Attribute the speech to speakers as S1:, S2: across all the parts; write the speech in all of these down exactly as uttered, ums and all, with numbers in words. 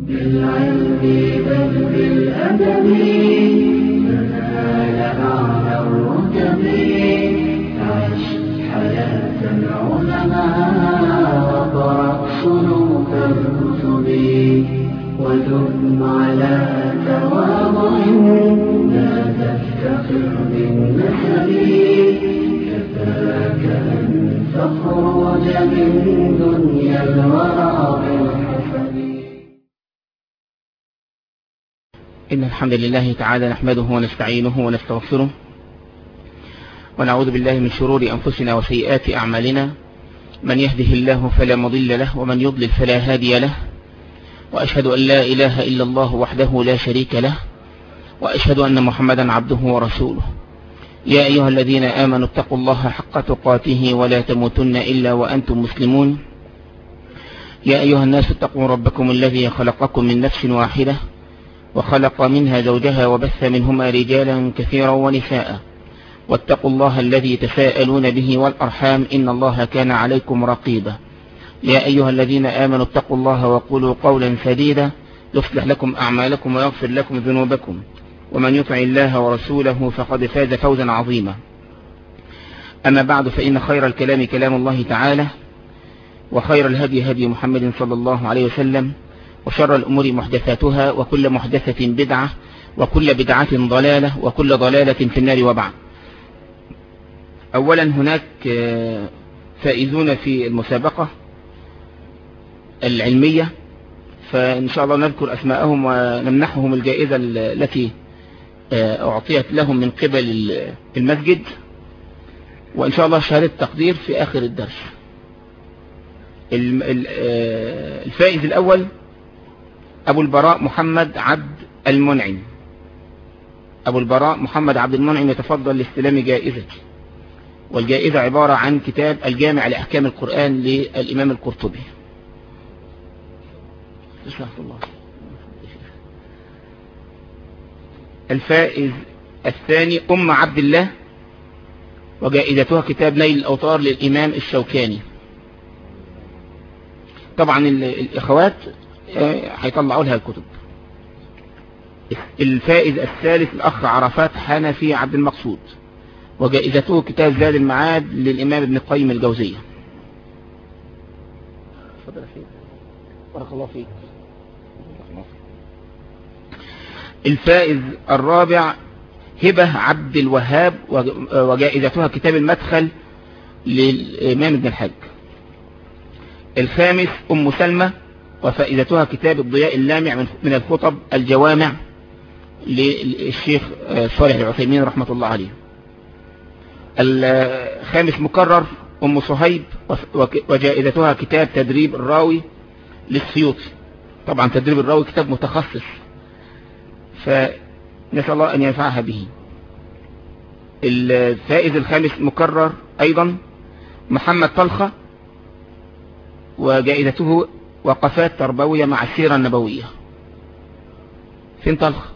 S1: بالعلم بل بالأدب تنال أعلى الرتب. عش حياة العلماء وقرأ صنوف الكتب ودم على تواضع لا تفتخر بالنسب. كفاك أن تخرج من دنيا الورى بالحسب.
S2: إن الحمد لله تعالى نحمده ونستعينه ونستغفره ونعوذ بالله من شرور أنفسنا وسيئات أعمالنا. من يهده الله فلا مضل له ومن يضلل فلا هادي له. وأشهد أن لا إله إلا الله وحده لا شريك له وأشهد أن محمدا عبده ورسوله. يا أيها الذين آمنوا اتقوا الله حق تقاته ولا تموتن إلا وأنتم مسلمون. يا أيها الناس اتقوا ربكم الذي خلقكم من نفس واحدة وخلق منها زوجها وبث منهما رجالا كثيرا ونساء. واتقوا الله الذي تساءلون به والأرحام إن الله كان عليكم رقيبا. يا أيها الذين آمنوا اتقوا الله وقولوا قولا سديدا يصلح لكم أعمالكم ويغفر لكم ذنوبكم ومن يطع الله ورسوله فقد فاز فوزا عظيما. أما بعد فإن خير الكلام كلام الله تعالى وخير الهدي هدي محمد صلى الله عليه وسلم وشر الأمور محدثاتها وكل محدثة بدعة وكل بدعة ضلالة وكل ضلالة في النار. وبعد، أولا هناك فائزون في المسابقة العلمية، فإن شاء الله نذكر أسماءهم ونمنحهم الجائزة التي أعطيت لهم من قبل المسجد، وإن شاء الله شهادة تقدير في آخر الدرس. الفائز الأول أبو البراء محمد عبد المنعم. أبو البراء محمد عبد المنعم يتفضل لاستلام جائزته، والجائزة عبارة عن كتاب الجامع لأحكام القرآن للإمام القرطبي. الله. الفائز الثاني أم عبد الله، وجائزتها كتاب نيل الأوطار للإمام الشوكاني. طبعا الإخوات هيطلعوا لها الكتب. الفائز الثالث الأخ عرفات حنفي عبد المقصود، وجائزته كتاب زاد المعاد للإمام ابن القيم الجوزية. تفضل يا سيدي، بارك الله فيك. الفائز الرابع هبة عبد الوهاب، وجائزتها كتاب المدخل للإمام ابن الحاج. الخامس أم سلمة، وفائدتها كتاب الضياء اللامع من الخطب الجوامع للشيخ صالح العثيمين رحمة الله عليه. الخامس مكرر أم صهيب، وجائزتها كتاب تدريب الراوي للسيوطي. طبعا تدريب الراوي كتاب متخصص، فنسأل الله أن ينفعها به. الفائز الخامس مكرر أيضا محمد طلخة، وجائزته وقفات تربوية مع السيرة النبوية. فين طلخة؟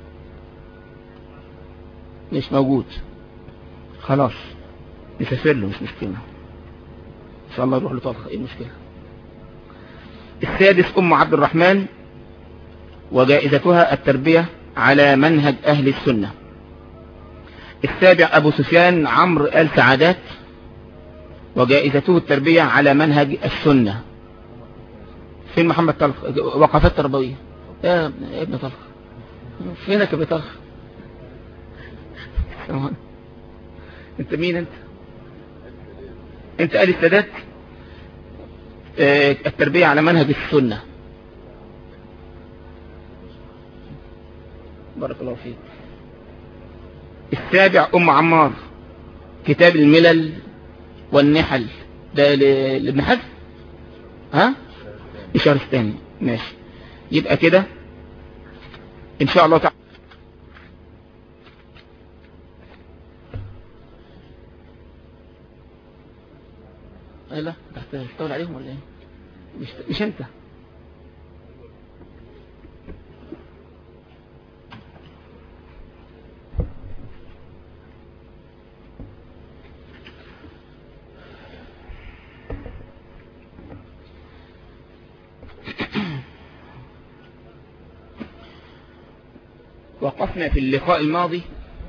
S2: مش موجود، خلاص نسافر له، مش مشكلة إن شاء الله نروح لطلخة. إيه المشكلة؟ السادس أم عبد الرحمن، وجائزتها التربية على منهج أهل السنة. السابع أبو سفيان عمرو آل سعادات، وجائزته التربية على منهج السنة. فين محمد طلخ؟ وقفات تربوية. يا ابن طلخ، فينك يا ابن طلخ؟ انت مين انت؟ انت آل السادات، اه التربية على منهج السنة. بارك الله فيك. السابع أم عمار، كتاب الملل والنحل، ده لابن حزم. ها لشهرستاني، ماشي. يبقى كده ان شاء الله تعالى. لا تستولى عليهم ولا ايه؟ مش, مش انت. وقفنا في اللقاء الماضي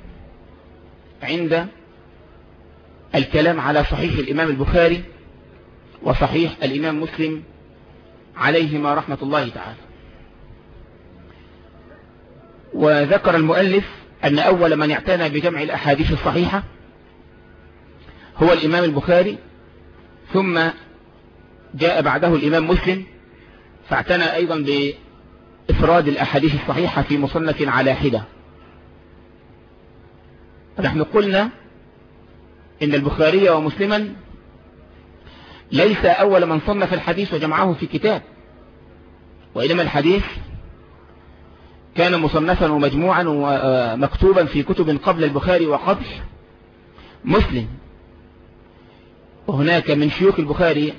S2: عند الكلام على صحيح الإمام البخاري وصحيح الإمام مسلم عليهما رحمة الله تعالى. وذكر المؤلف أن أول من اعتنى بجمع الأحاديث الصحيحة هو الإمام البخاري، ثم جاء بعده الإمام مسلم فاعتنى أيضا بإفراد الأحاديث الصحيحة في مصنف على حدة. نحن قلنا إن البخاري ومسلما ليس أول من صنف الحديث وجمعه في كتاب، وإنما الحديث كان مصنفا ومجموعا ومكتوبا في كتب قبل البخاري وقبل مسلم. وهناك من شيوخ البخاري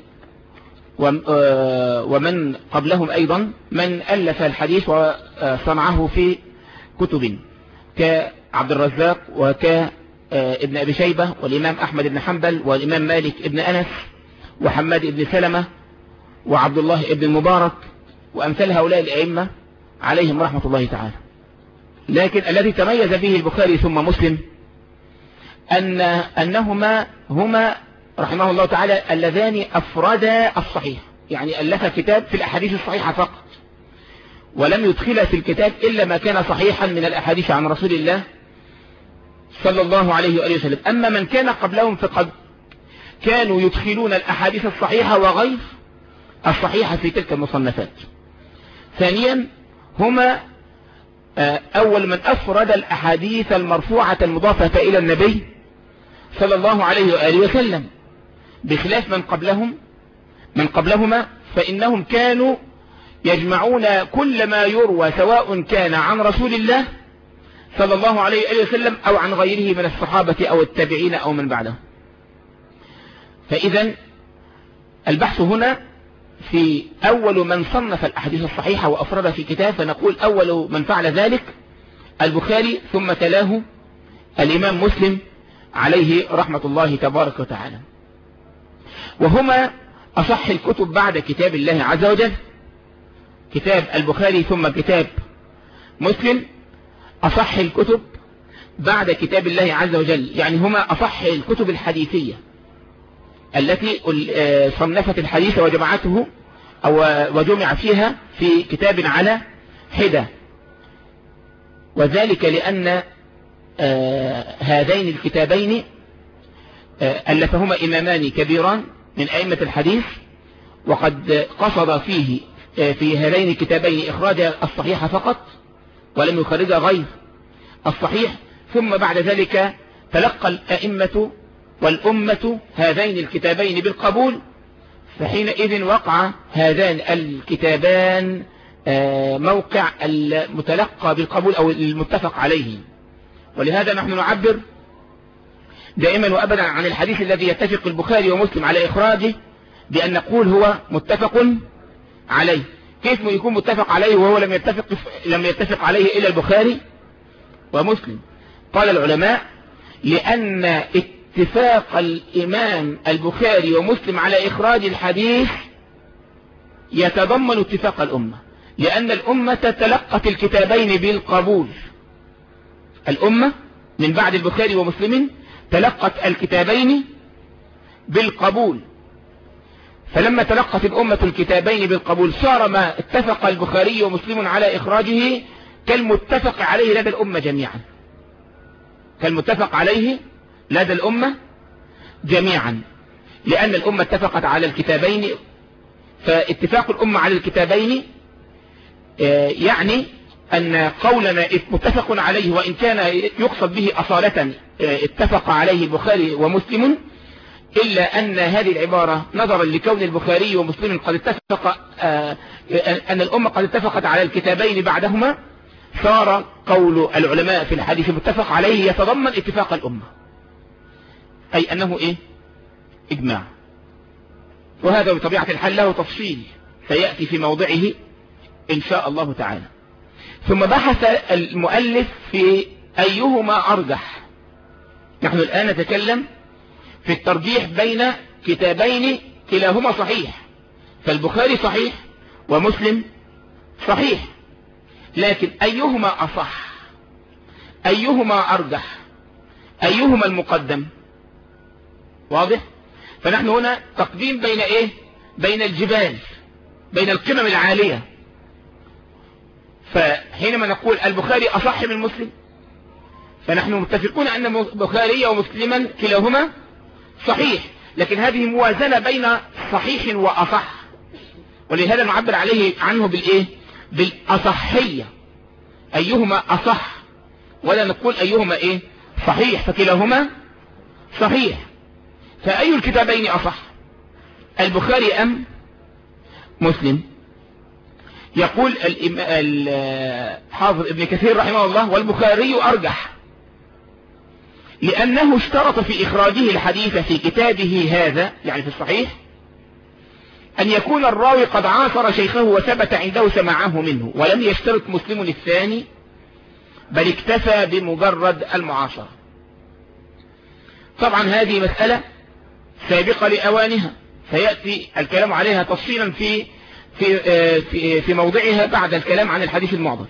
S2: ومن قبلهم أيضا من ألف الحديث وصنعه في كتب كعبد الرزاق وكابن أبي شيبة والإمام أحمد بن حنبل والإمام مالك بن أنس وحماد بن سلمة وعبد الله بن المبارك وأمثال هؤلاء الأئمة عليهم رحمة الله تعالى. لكن الذي تميز به البخاري ثم مسلم أن أنهما هما رحمه الله تعالى اللذان أفردا الصحيح، يعني ألف كتاب في الأحاديث الصحيحة فقط، ولم يدخل في الكتاب إلا ما كان صحيحا من الأحاديث عن رسول الله صلى الله عليه وآله وسلم. أما من كان قبلهم فقد كانوا يدخلون الأحاديث الصحيحة وغير الصحيحة في تلك المصنفات. ثانيا هما أول من أفرد الأحاديث المرفوعة المضافة إلى النبي صلى الله عليه وآله وسلم، بخلاف من قبلهم من قبلهما فإنهم كانوا يجمعون كل ما يروى سواء كان عن رسول الله صلى الله عليه وآله وسلم أو عن غيره من الصحابة أو التابعين أو من بعدهم. فإذا البحث هنا في أول من صنف الأحاديث الصحيحة وأفرد في كتاب، فنقول أول من فعل ذلك البخاري، ثم تلاه الإمام مسلم عليه رحمة الله تبارك وتعالى. وهما أصح الكتب بعد كتاب الله عز وجل، كتاب البخاري ثم كتاب مسلم أصح الكتب بعد كتاب الله عز وجل، يعني هما أصح الكتب الحديثية التي صنفت الحديث وجمعته أو وجمع فيها في كتاب على حدة. وذلك لأن هذين الكتابين ألفهما إمامان كبيران من أئمة الحديث، وقد قصد فيه في هذين الكتابين إخراج الصحيح فقط ولم يخرج غير الصحيح. ثم بعد ذلك تلقى الأئمة والأمة هذين الكتابين بالقبول، فحينئذ وقع هذان الكتابان موقع المتلقى بالقبول أو المتفق عليه. ولهذا نحن نعبر دائما وأبدا عن الحديث الذي يتفق البخاري ومسلم على إخراجه بأن نقول هو متفق عليه. كيف يكون متفق عليه وهو لم يتفق لم يتفق عليه إلا البخاري ومسلم؟ قال العلماء لأن اتفاق الإمام البخاري ومسلم على إخراج الحديث يتضمن اتفاق الأمة، لأن الأمة تلقت الكتابين بالقبول. الأمة من بعد البخاري ومسلم تلقت الكتابين بالقبول، فلما تلقت الأمة الكتابين بالقبول صار ما اتفق البخاري ومسلم على إخراجه كالمتفق عليه لدى الأمة جميعا، كالمتفق عليه لدى الأمة جميعا، لأن الأمة اتفقت على الكتابين. فاتفاق الأمة على الكتابين يعني أن قولنا متفق عليه وإن كان يقصد به أصالة اتفق عليه البخاري ومسلم، إلا أن هذه العبارة نظرا لكون البخاري ومسلم قد اتفق أن الأمة قد اتفقت على الكتابين بعدهما، صار قول العلماء في الحديث متفق عليه يتضمن اتفاق الأمة، أي أنه إيه؟ إجماع. وهذا بطبيعة الحال له تفصيل سيأتي في موضعه إن شاء الله تعالى. ثم بحث المؤلف في أيهما أرجح. نحن الآن نتكلم في الترجيح بين كتابين كلاهما صحيح، فالبخاري صحيح ومسلم صحيح، لكن أيهما أصح؟ أيهما أرجح، أيهما المقدم. واضح؟ فنحن هنا تقديم بين إيه؟ بين الجبال، بين القمم العالية. فحينما نقول البخاري أصح من مسلم فنحن متفقون أن البخاري ومسلما كلاهما صحيح، لكن هذه موازنة بين صحيح وأصح، ولهذا نعبر عليه عنه بالإيه؟ بالأصحية، أيهما أصح، ولا نقول أيهما إيه؟ صحيح، فكلاهما صحيح. فأي الكتابين أصح، البخاري أم مسلم؟ يقول الحافظ ابن كثير رحمه الله: والبخاري أرجح، لأنه اشترط في إخراجه الحديث في كتابه هذا، يعني في الصحيح، أن يكون الراوي قد عاصر شيخه وثبت عنده سماعه منه، ولم يشترط مسلم الثاني، بل اكتفى بمجرد المعاصرة. طبعا هذه مسألة سابقة لأوانها، سيأتي الكلام عليها تفصيلا في في في في موضعها بعد الكلام عن الحديث المعضل.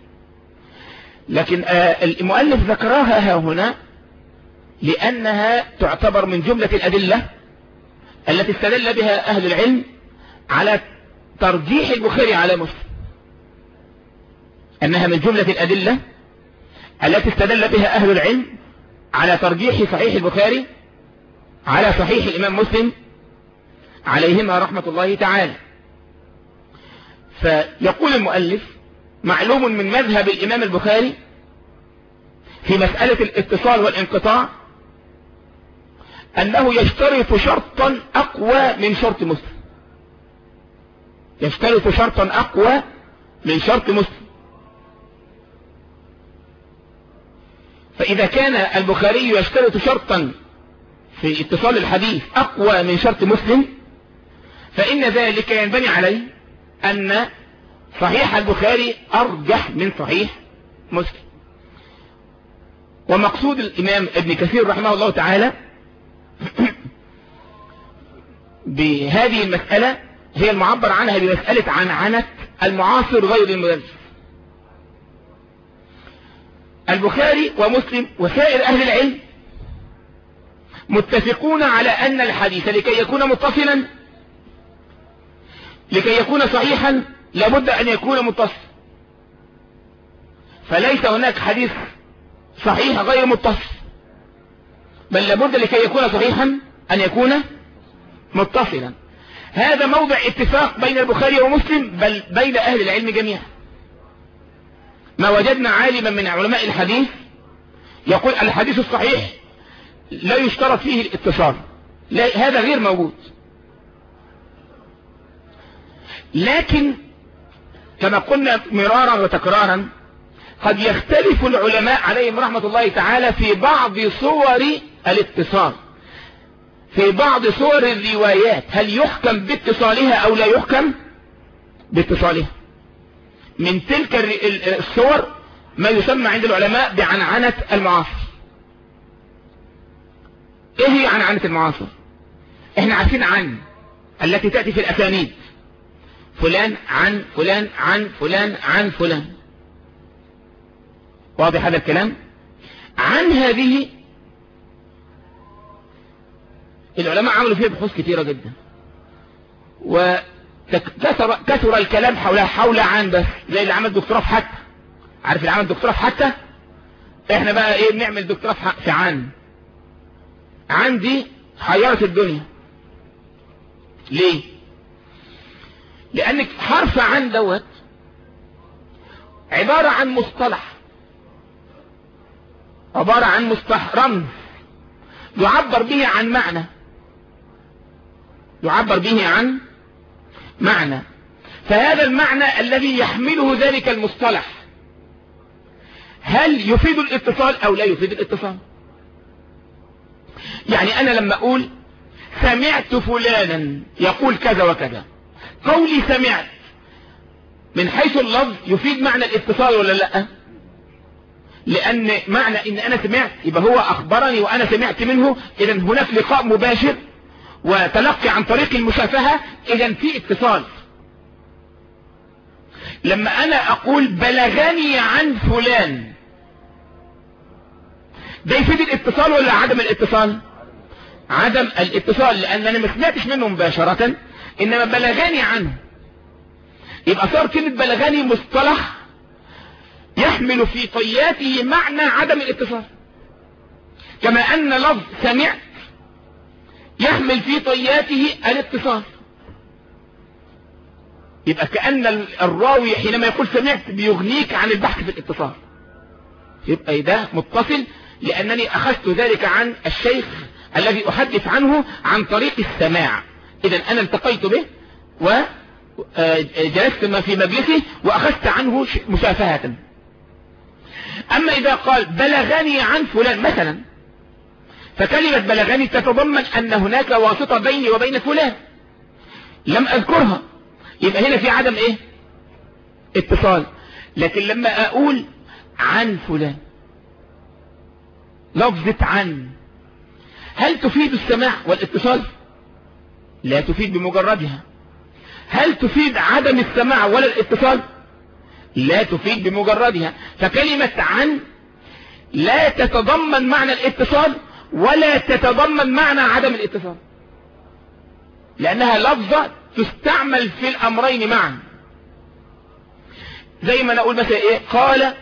S2: لكن المؤلف ذكرها هنا لأنها تعتبر من جملة الأدلة التي استدل بها أهل العلم على ترجيح البخاري على مسلم، أنها من جملة الأدلة التي استدل بها أهل العلم على ترجيح صحيح البخاري على صحيح الإمام مسلم عليهما رحمة الله تعالى. فيقول المؤلف: معلوم من مذهب الإمام البخاري في مسألة الاتصال والانقطاع أنه يشترط شرطا أقوى من شرط مسلم، يشترط شرطا أقوى من شرط مسلم. فإذا كان البخاري يشترط شرطا في اتصال الحديث أقوى من شرط مسلم، فإن ذلك ينبني عليه أن صحيح البخاري أرجح من صحيح مسلم. ومقصود الإمام ابن كثير رحمه الله تعالى بهذه المسألة هي المعبر عنها بمسألة عنعنة المعاصر غير المدرس. البخاري ومسلم وسائر أهل العلم متفقون على أن الحديث لكي يكون متصلا، لكي يكون صحيحا، لابد أن يكون متصل. فليس هناك حديث صحيح غير متصل، بل لابد لكي يكون صحيحا أن يكون متصلا. هذا موضع اتفاق بين البخاري ومسلم، بل بين أهل العلم جميعا. ما وجدنا عالما من علماء الحديث يقول الحديث الصحيح لا يشترط فيه الاتصال، لا، هذا غير موجود. لكن كما قلنا مرارا وتكرارا قد يختلف العلماء عليهم رحمة الله تعالى في بعض صور الاتصال، في بعض صور الروايات، هل يحكم باتصالها أو لا يحكم باتصالها. من تلك الصور ما يسمى عند العلماء بعنعنة المعاصر. ايه هي عنعنة المعاصر؟ احنا عارفين عن التي تأتي في الأسانيد، فلان عن فلان عن فلان عن فلان، واضح هذا الكلام؟ عن هذه العلماء عملوا فيها بحوث كثيرة جدا، وكثر كثر الكلام حولها، حول عن بس، زي اللي عمل دكتوراه في حتى. عارف اللي عمل دكتوراه في حتى؟ احنا بقى ايه بنعمل دكتوراه في عن. عن دي حيرت الدنيا. ليه؟ لأنك حرف عن دوت عبارة عن مصطلح، عبارة عن مصطلح رمز يعبر به عن معنى، يعبر به عن معنى. فهذا المعنى الذي يحمله ذلك المصطلح هل يفيد الاتصال أو لا يفيد الاتصال؟ يعني أنا لما أقول سمعت فلانا يقول كذا وكذا، قولي سمعت من حيث اللفظ يفيد معنى الاتصال ولا لا؟ لأن معنى إن أنا سمعت يبقى هو أخبرني وأنا سمعت منه، إذن هناك لقاء مباشر وتلقي عن طريق المشافهة، إذن في اتصال. لما أنا أقول بلغني عن فلان ده يفيد الاتصال ولا عدم الاتصال؟ عدم الاتصال، لان انا ما سمعتش منه مباشرة انما بلغاني عنه. يبقى صار كلمة بلغاني مصطلح يحمل في طياته معنى عدم الاتصال، كما ان لفظ سمعت يحمل في طياته الاتصال. يبقى كأن الراوي حينما يقول سمعت بيغنيك عن البحث في الاتصال، يبقى ده متصل لأنني أخذت ذلك عن الشيخ الذي أحدث عنه عن طريق السماع. إذا أنا التقيت به وجلست ما في مجلسه وأخذت عنه مشافهة. أما إذا قال بلغني عن فلان مثلا، فكلمة بلغني تتضمن أن هناك واسطة بيني وبين فلان لم أذكرها، يبقى هنا في عدم إيه؟ اتصال. لكن لما أقول عن فلان، لفظة عن، هل تفيد السماع والاتصال؟ لا تفيد بمجردها. هل تفيد عدم السماع ولا الاتصال؟ لا تفيد بمجردها. فكلمة عن لا تتضمن معنى الاتصال ولا تتضمن معنى عدم الاتصال، لأنها لفظة تستعمل في الأمرين معا. زي ما نقول مثلا إيه، قال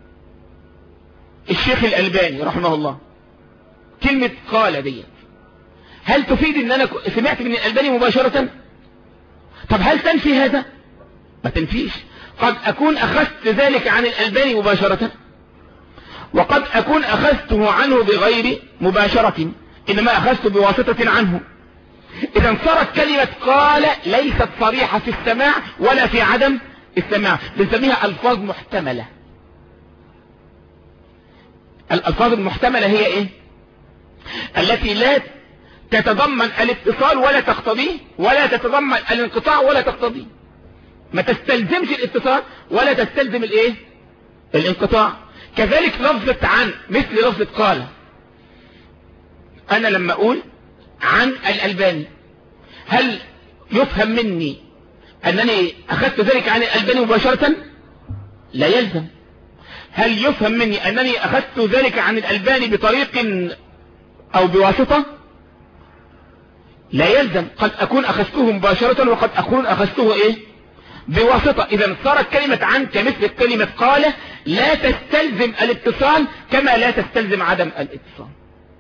S2: الشيخ الألباني رحمه الله. كلمة قال دي هل تفيد ان انا سمعت من الألباني مباشرة؟ طب هل تنفي هذا؟ ما تنفيش. قد اكون اخذت ذلك عن الألباني مباشرة، وقد اكون اخذته عنه بغير مباشرة، انما اخذته بواسطة عنه. اذا صارت كلمة قال ليست صريحة في السماع ولا في عدم السماع، بنسميها الفاظ محتملة. الألفاظ المحتملة هي ايه؟ التي لا تتضمن الاتصال ولا تقتضيه، ولا تتضمن الانقطاع ولا تقتضيه. ما تستلزمش الاتصال ولا تستلزم الايه؟ الانقطاع. كذلك لفظة عن، مثل لفظة قال. انا لما اقول عن الألباني، هل يفهم مني انني اخذت ذلك عن الألباني مباشرة؟ لا يلزم. هل يفهم مني أنني أخذت ذلك عن الألباني بطريق أو بواسطة؟ لا يلزم. قد أكون أخذته مباشرة وقد أكون أخذته إيه؟ بواسطة. إذا صارت كلمة عن كمثل كلمة قال لا تستلزم الاتصال كما لا تستلزم عدم الاتصال.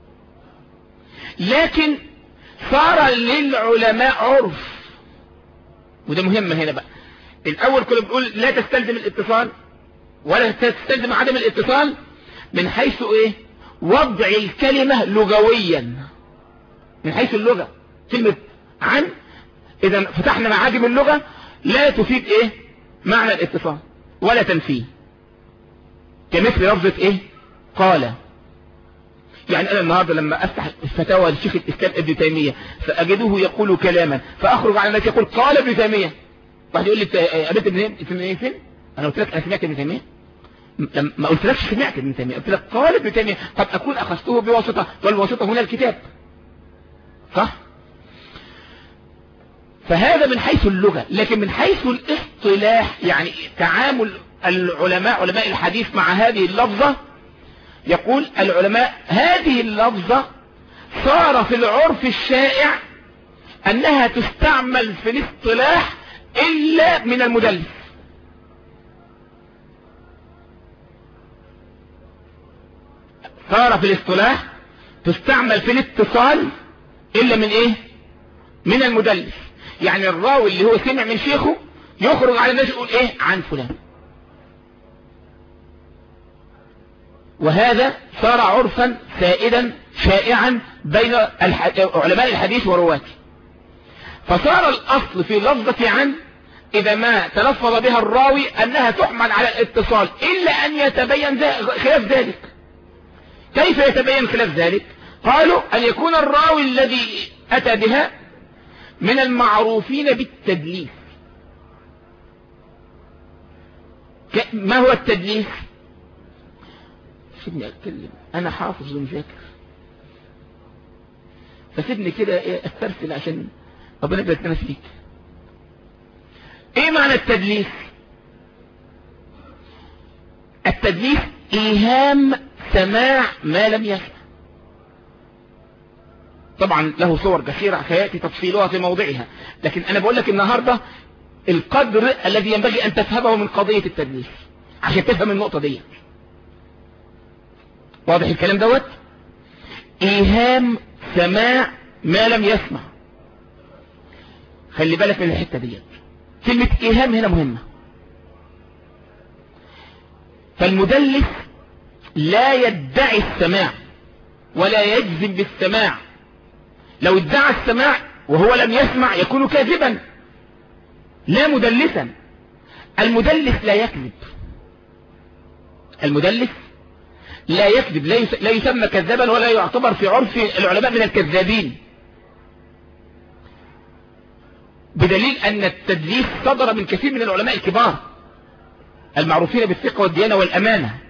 S2: لكن صار للعلماء عرف، وده مهم هنا بقى. الأول كنا بنقول لا تستلزم الاتصال ولا تستلزم عدم الاتصال من حيث ايه؟ وضع الكلمة لغويا، من حيث اللغة. كلمة عن اذا فتحنا معاجم اللغة لا تفيد ايه؟ معنى الاتصال ولا تنفيه، كمثل لفظة ايه؟ قال. يعني انا النهاردة لما افتح الفتاوى للشيخ الاسلام ابن تيمية فاجده يقول كلاما، فاخرج على الناس يقول قال ابن تيمية، واحد يقول لي قابلت ابن تيمية فين؟ انا قلت لك انا سمعت ابن تيمية؟ ما قلت لكش سمعت ابن تيمية، قلت لك قال ابن تيمية. قد اكون اخذته بواسطة، والواسطة هنا الكتاب، صح؟ فهذا من حيث اللغة. لكن من حيث الاصطلاح، يعني تعامل العلماء علماء الحديث مع هذه اللفظة، يقول العلماء هذه اللفظة صار في العرف الشائع انها تستعمل في الاصطلاح الا من المدلس. صار في الاصطلاح تستعمل في الاتصال الا من ايه؟ من المدلس. يعني الراوي اللي هو سمع من شيخه يخرج على الناس يقول ايه؟ عن فلان. وهذا صار عرفا سائدا شائعا بين علماء الحديث ورواته. فصار الاصل في لفظة عن اذا ما تلفظ بها الراوي انها تحمل على الاتصال، الا ان يتبين خلاف ذلك. كيف يتبين خلاف ذلك؟ قالوا ان يكون الراوي الذي اتى بها من المعروفين بالتدليس. ما هو التدليس؟ سيبني اتكلم، انا حافظ ومذاكر، فسيبني كده استرسل عشان ربنا يبارك لنا فيك. ايه معنى التدليس؟ التدليس ايهام سماع ما لم يسمع. طبعا له صور كثيرة سيأتي تفصيلها في موضعها، لكن أنا بقول لك النهاردة القدر الذي ينبغي أن تفهمه من قضية التدليس عشان تفهم النقطة دي. واضح الكلام دوت؟ إيهام سماع ما لم يسمع. خلي بالك من الحتة دي، كلمة إيهام هنا مهمة. فالمدلس لا يدعي السماع ولا يجزم بالسماع. لو ادعى السماع وهو لم يسمع يكون كاذبا لا مدلسا. المدلس لا يكذب، المدلس لا يكذب، لا يسمى كذابا ولا يعتبر في عرف العلماء من الكذابين، بدليل أن التدليس صدر من كثير من العلماء الكبار المعروفين بالثقة والديانة والأمانة.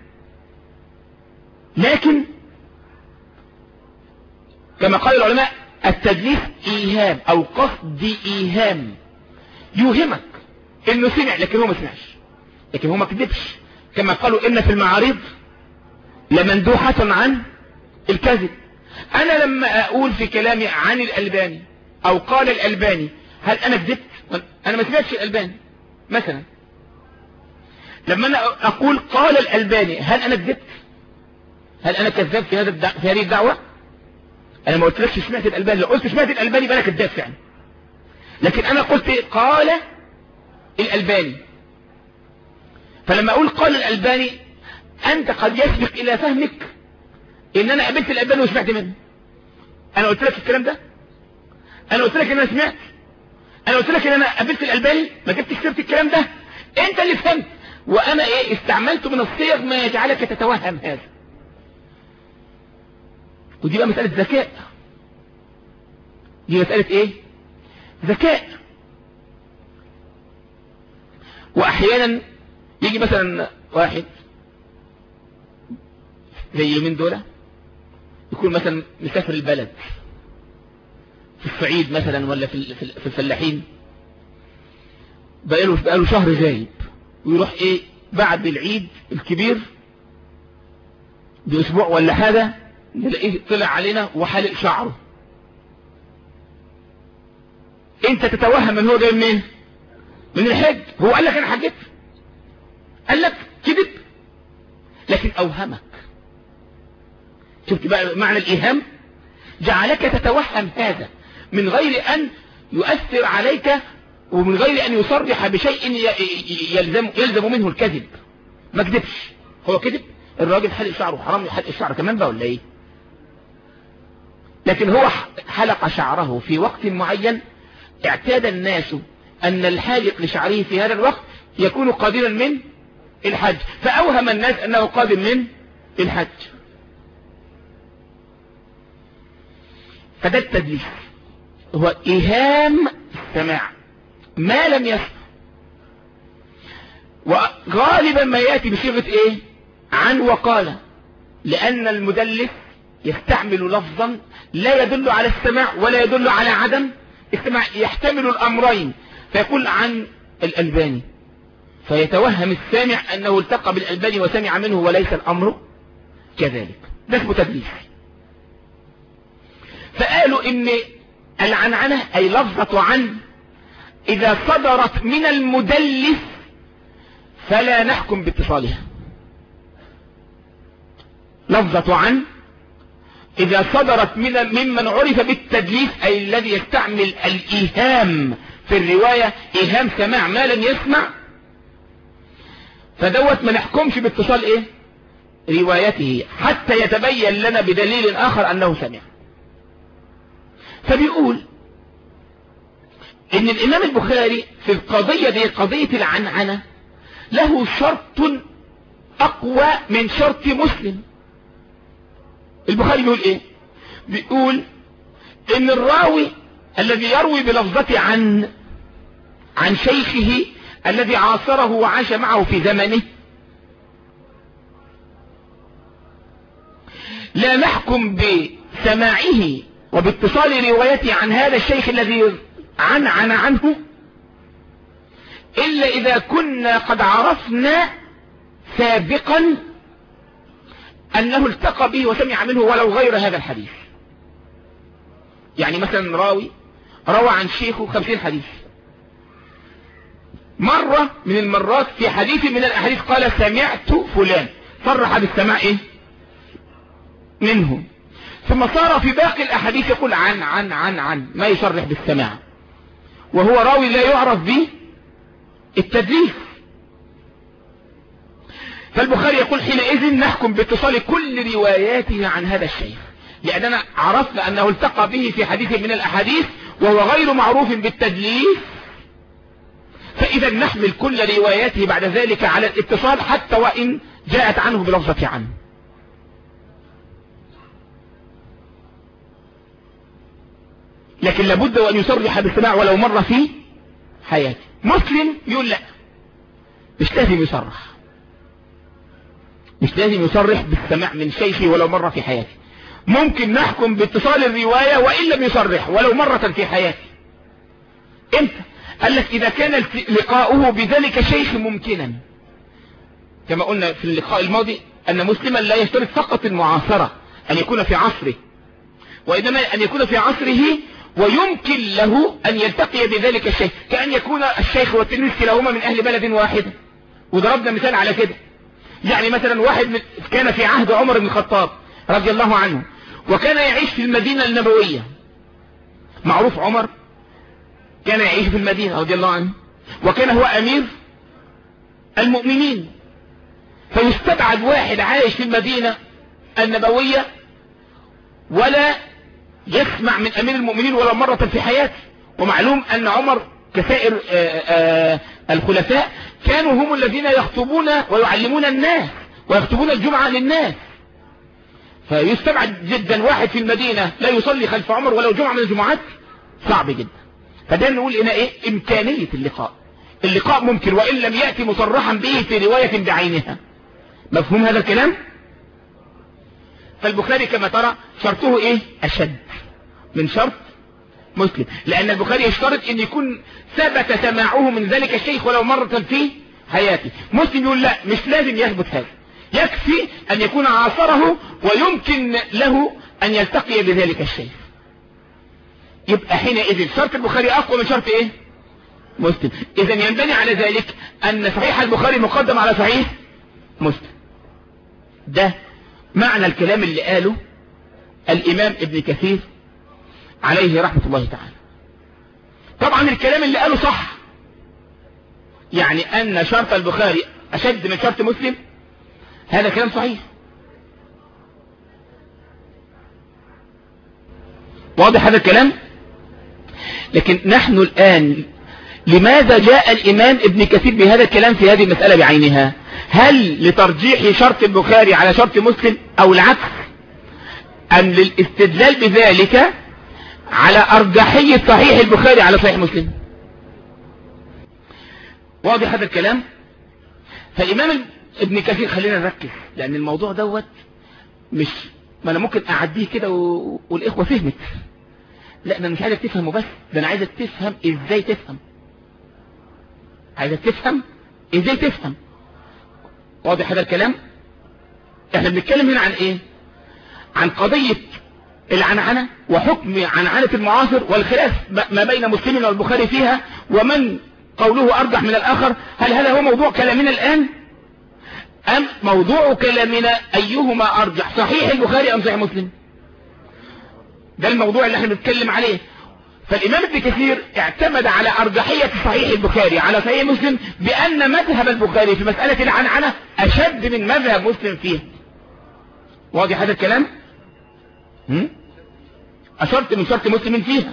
S2: لكن كما قال العلماء التدليس إيهام أو قصد إيهام، يوهمك إنه سمع لكن هو ما سمعش، لكن هو ما كذبش. كما قالوا إن في المعارض لمندوحة عن الكذب. أنا لما أقول في كلامي عن الألباني أو قال الألباني، هل أنا كذبت؟ أنا ما سمعتش الألباني مثلا. لما أنا أقول قال الألباني، هل أنا كذبت؟ هل أنا كذاب في هذا الدع... في هذه الدعوة؟ أنا ما قلتلكش سمعت الألباني. لو قلت سمعت الألباني يبقى أنا كذاب فعلا. لكن أنا قلت قال الألباني. فلما أقول قال الألباني، أنت قد يسبق إلى فهمك إن أنا قابلت الألباني وسمعت منه. أنا قلت لك الكلام ده؟ أنا قلت لك إن أنا سمعت؟ أنا قلت لك إن أنا قابلت الألباني؟ ما جبتش سيرة الكلام ده. أنت اللي فهمت، وأنا إيه استعملت من الصيغ ما يجعلك تتوهم هذا. ودي بقى مسألة ذكاء. دي مسألة إيه؟ ذكاء. وأحيانا يجي مثلا واحد زي يومين دولة يكون مثلا مسافر البلد في الصعيد مثلا ولا في في الفلاحين، بقاله بقاله شهر غايب، ويروح ايه بعد العيد الكبير باسبوع ولا حاجه نلاقيه طلع علينا وحلق شعره. انت تتوهم ان هو جاي منين؟ من الحج. هو قال لك انا حجيت، قال لك كذب، لكن اوهمك. شفت بقى معنى الايهام؟ جعلك تتوهم هذا من غير ان يؤثر عليك ومن غير ان يصرح بشيء يلزم, يلزم منه الكذب. ما كذبش، هو كذب. الراجل حلق شعره، حرام يحلق الشعر كمان بقى ولا ايه؟ لكن هو حلق شعره في وقت معين اعتاد الناس ان الحالق لشعره في هذا الوقت يكون قادما من الحج، فاوهم الناس انه قادم من الحج. فده التدليس، هو ايهام السماع ما لم يسمع. وغالبا ما يأتي بصيغة ايه؟ عن وقال، لان المدلس يستعمل لفظا لا يدل على السماع ولا يدل على عدم السماع، يحتمل الامرين. فيقول عن الألباني فيتوهم السامع انه التقى بالألباني وسمع منه وليس الامر كذلك. ده اسمه تدليس. فقالوا ان العنعنة اي لفظة عن اذا صدرت من المدلس فلا نحكم باتصالها. لفظة عن اذا صدرت من ممن عرف بالتدليس اي الذي يستعمل الايهام في الرواية، ايهام سماع ما لم يسمع، فدوت ما نحكمش باتصال ايه روايته حتى يتبين لنا بدليل اخر انه سمع. فبيقول ان الامام البخاري في القضية دي، قضية العنعنة، له شرط اقوى من شرط مسلم. البخاري بيقول ايه؟ بيقول ان الراوي الذي يروي بلفظة عن عن شيخه الذي عاصره وعاش معه في زمنه لا نحكم بسماعه وباتصال روايته عن هذا الشيخ الذي عنعن عنه إلا إذا كنا قد عرفنا سابقا أنه التقى به وسمع منه ولو غير هذا الحديث. يعني مثلا راوي روى عن شيخه خمسين حديث، مرة من المرات في حديث من الأحاديث قال سمعت فلان، صرح بالسماع إيه منه، ثم صار في باقي الأحاديث يقول عن عن عن عن ما يصرح بالسماع، وهو راوي لا يعرف به التدليس. فالبخاري يقول حينئذ نحكم باتصال كل رواياته عن هذا الشيخ، لأننا عرفنا أنه التقى به في حديث من الأحاديث وهو غير معروف بالتدليس، فإذا نحمل كل رواياته بعد ذلك على الاتصال حتى وإن جاءت عنه بلفظة عنه. لكن لابد أن يصرح بالسماع ولو مرة في حياته. مسلم يقول لا، مش لازم يصرح، مش لازم يصرح بالسماع من شيخه ولو مرة في حياته، ممكن نحكم باتصال الرواية وإن لم يصرح ولو مرة في حياته. امتى؟ قال لك إذا كان لقاؤه بذلك الشيخ ممكنا، كما قلنا في اللقاء الماضي أن مسلما لا يشترط فقط المعاصرة أن يكون في عصره، وإنما أن يكون في عصره ويمكن له أن يلتقي بذلك الشيخ، كأن يكون الشيخ والتلميذ كلاهما من أهل بلد واحد. وضربنا مثال على كده، يعني مثلا واحد كان في عهد عمر بن الخطاب رضي الله عنه وكان يعيش في المدينة النبوية، معروف عمر كان يعيش في المدينة رضي الله عنه وكان هو أمير المؤمنين، فيستبعد واحد عايش في المدينة النبوية ولا يسمع من أمير المؤمنين ولا مرة في حياته. ومعلوم أن عمر كسائر آآ آآ الخلفاء كانوا هم الذين يخطبون ويعلمون الناس ويخطبون الجمعة للناس، فيستبعد جدا واحد في المدينة لا يصلي خلف عمر ولو جمعة من الجمعات، صعب جدا. فده نقول هنا ايه؟ امكانية اللقاء، اللقاء ممكن وإن لم يأتي مصرحا به في رواية بعينها. مفهوم هذا الكلام؟ فالبخاري كما ترى شرطه ايه؟ أشد من شرط مسلم، لأن البخاري يشترط ان يكون ثبت سماعه من ذلك الشيخ ولو مرة في حياته. مسلم يقول لا، مش لازم يثبت هذا، يكفي أن يكون عاصره ويمكن له أن يلتقي بذلك الشيخ. يبقى حينئذ شرط البخاري أقوى من شرط إيه؟ مسلم. إذا ينبني على ذلك أن صحيح البخاري مقدم على صحيح مسلم. ده معنى الكلام اللي قاله الإمام ابن كثير عليه رحمة الله تعالى. طبعا الكلام اللي قاله صح، يعني أن شرط البخاري أشد من شرط مسلم، هذا كلام صحيح. واضح هذا الكلام؟ لكن نحن الآن لماذا جاء الإمام ابن كثير بهذا الكلام في هذه المسألة بعينها؟ هل لترجيح شرط البخاري على شرط مسلم أو العكس، أم للاستدلال بذلك على أرجحية صحيح البخاري على صحيح مسلم؟ واضح هذا الكلام؟ فالإمام ابن كثير، خلينا نركز لأن الموضوع دوت مش ما أنا ممكن أعديه كده و... والإخوة فهمت، لا أنا مش عايزك تفهمه بس، ده أنا عايزك تفهم إزاي تفهم، عايزك تفهم إزاي تفهم. واضح هذا الكلام؟ احنا بنتكلم هنا عن إيه؟ عن قضية العنعنة وحكم عنعنة المعاصر والخلاف ما بين مسلم والبخاري فيها، ومن قوله أرجح من الآخر. هل هذا هو موضوع كلامنا الآن؟ أم موضوع كلامنا أيهما أرجح، صحيح البخاري أم صحيح مسلم؟ ده الموضوع اللي احنا بنتكلم عليه. فالإمام ابن كثير اعتمد على أرجحية صحيح البخاري على صحيح مسلم بأن مذهب البخاري في مسألة العنعنة أشد من مذهب مسلم فيه. واضح هذا الكلام؟ هم؟ أشرت من شرط مسلم فيها.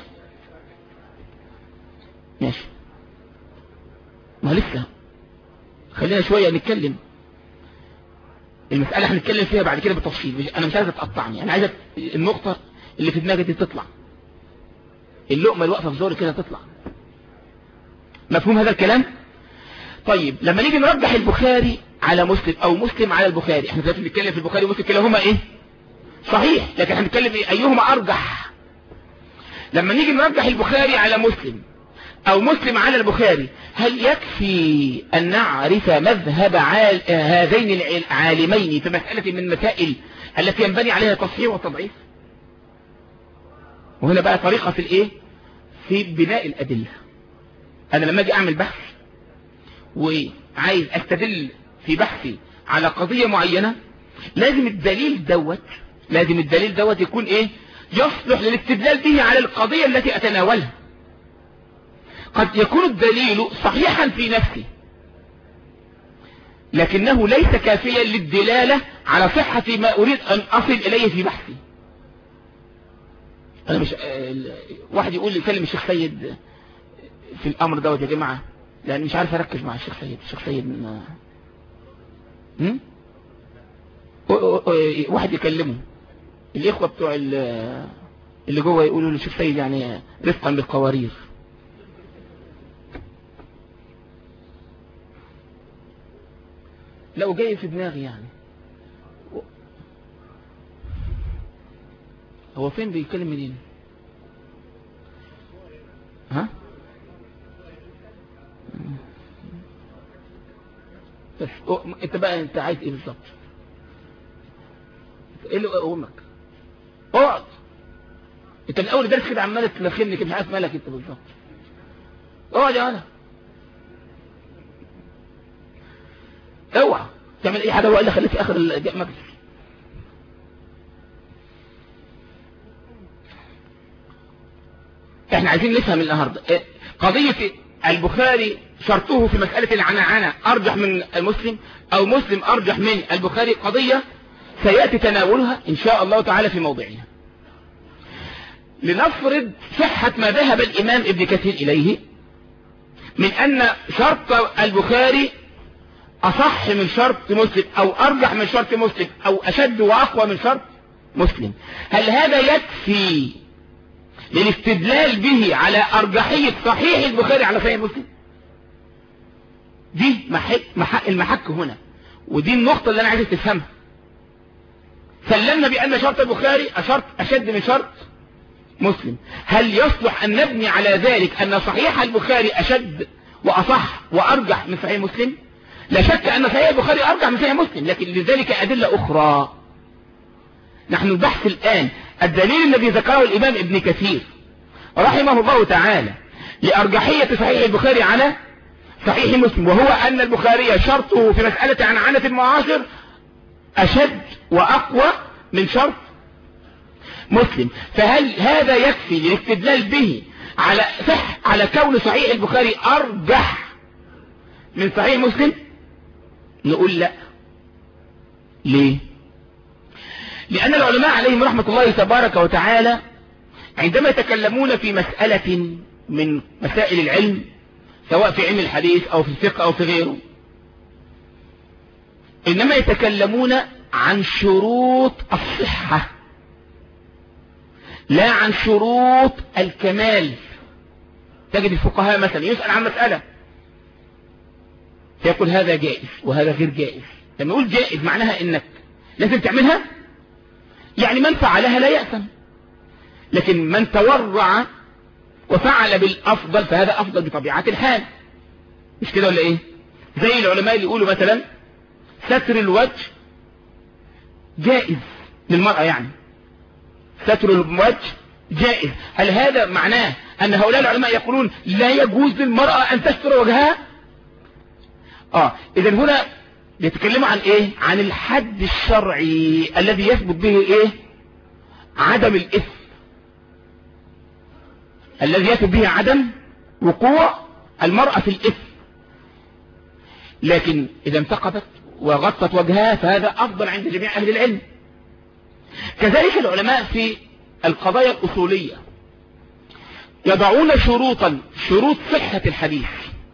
S2: ماشي، ما لسه خلينا شوية نتكلم المسألة هنتكلم فيها بعد كده بالتفصيل. أنا مش عايز تقطعني، أنا عايز النقطة اللي في دماغي دي تطلع، اللقمة اللي واقفة في زوري كده تطلع. مفهوم هذا الكلام؟ طيب لما نيجي نرجح البخاري على مسلم أو مسلم على البخاري، احنا دلوقتي بنتكلم في البخاري ومسلم كلاهما ايه؟ صحيح، لكن احنا بنتكلم ايه؟ أيهما أرجح. لما نيجي نرجح البخاري على مسلم، او مسلم على البخاري، هل يكفي ان نعرف مذهب عال... هذين العالمين في مسألة من المسائل التي ينبني عليها التصحيح والتضعيف؟ وهنا بقى طريقة في الايه في بناء الادلة. انا لما اجي اعمل بحث وعايز استدل في بحثي على قضية معينة، لازم الدليل دوت لازم الدليل دوت يكون ايه يصلح للاستدلال به على القضية التي اتناولها. قد يكون الدليل صحيحا في نفسه لكنه ليس كافيا للدلالة على صحة ما اريد ان اصل اليه في بحثي. انا مش واحد يقول لي كلم الشيخ سيد في الامر دوت يا جماعة، لان مش عارف اركز مع الشيخ سيد. الشيخ سيد من... هم؟ واحد يكلمه الاخوة بتوع اللي جوه يقولوا له الشيخ سيد يعني رفقا بالقوارير. لو جاي في دماغي يعني هو فين بيتكلم منين؟ ها بس انت بقى انت عايز ايه بالظبط؟ ايه اللي امك؟ اقعد. انت من اول درس كده عمال تلخمني كده، مش عارف مالك انت بالظبط. اقعد يا انا. اوعى تعمل اي حاجه والا خليك في اخر المجلس. احنا عايزين نفهم النهارده قضيه البخاري شرطه في مساله العنعنه ارجح من المسلم او مسلم ارجح من البخاري، قضيه سياتي تناولها ان شاء الله تعالى في موضعها. لنفرض صحه ما ذهب الامام ابن كثير اليه من ان شرط البخاري أصح من شرط مسلم أو أرجح من شرط مسلم أو أشد وأقوى من شرط مسلم، هل هذا يكفي للاستدلال به على أرجحية صحيح البخاري على صحيح مسلم؟ دي محك, محك المحك هنا، ودي النقطة اللي أنا عايز تفهمها. سلمنا بأن شرط البخاري أشرط أشد من شرط مسلم، هل يصلح أن نبني على ذلك أن صحيح البخاري أشد وأصح وأرجح من صحيح مسلم؟ لا شك أن صحيح البخاري أرجح من صحيح مسلم، لكن لذلك أدلة أخرى. نحن البحث الآن الدليل الذي ذكره الإمام ابن كثير رحمه الله تعالى لأرجحية صحيح البخاري على صحيح مسلم، وهو أن البخاري شرطه في مسألة عنعنة المعاصر أشد وأقوى من شرط مسلم، فهل هذا يكفي للاستدلال به على صح على كون صحيح البخاري أرجح من صحيح مسلم؟ نقول لا. ليه؟ لأن العلماء عليهم رحمة الله تبارك وتعالى عندما يتكلمون في مسألة من مسائل العلم سواء في علم الحديث أو في الفقه أو في غيره، إنما يتكلمون عن شروط الصحة لا عن شروط الكمال. تجد الفقهاء مثلا يسأل عن مسألة فيقول هذا جائز وهذا غير جائز. لما يقول جائز معناها انك لازم تعملها، يعني من فعلها لا يأثم، لكن من تورع وفعل بالافضل فهذا افضل بطبيعة الحال، مش كده ولا ايه؟ زي العلماء اللي يقولوا مثلا ستر الوجه جائز للمرأة، يعني ستر الوجه جائز، هل هذا معناه ان هؤلاء العلماء يقولون لا يجوز للمرأة ان تستر وجهها؟ اه اذا هنا يتكلموا عن ايه؟ عن الحد الشرعي الذي يثبت به ايه؟ عدم الاثم، الذي يثبت به عدم وقوع المرأة في الاثم، لكن اذا انتقبت وغطت وجهها فهذا افضل عند جميع اهل العلم. كذلك العلماء في القضايا الاصولية يضعون شروطا، شروط صحة الحديث،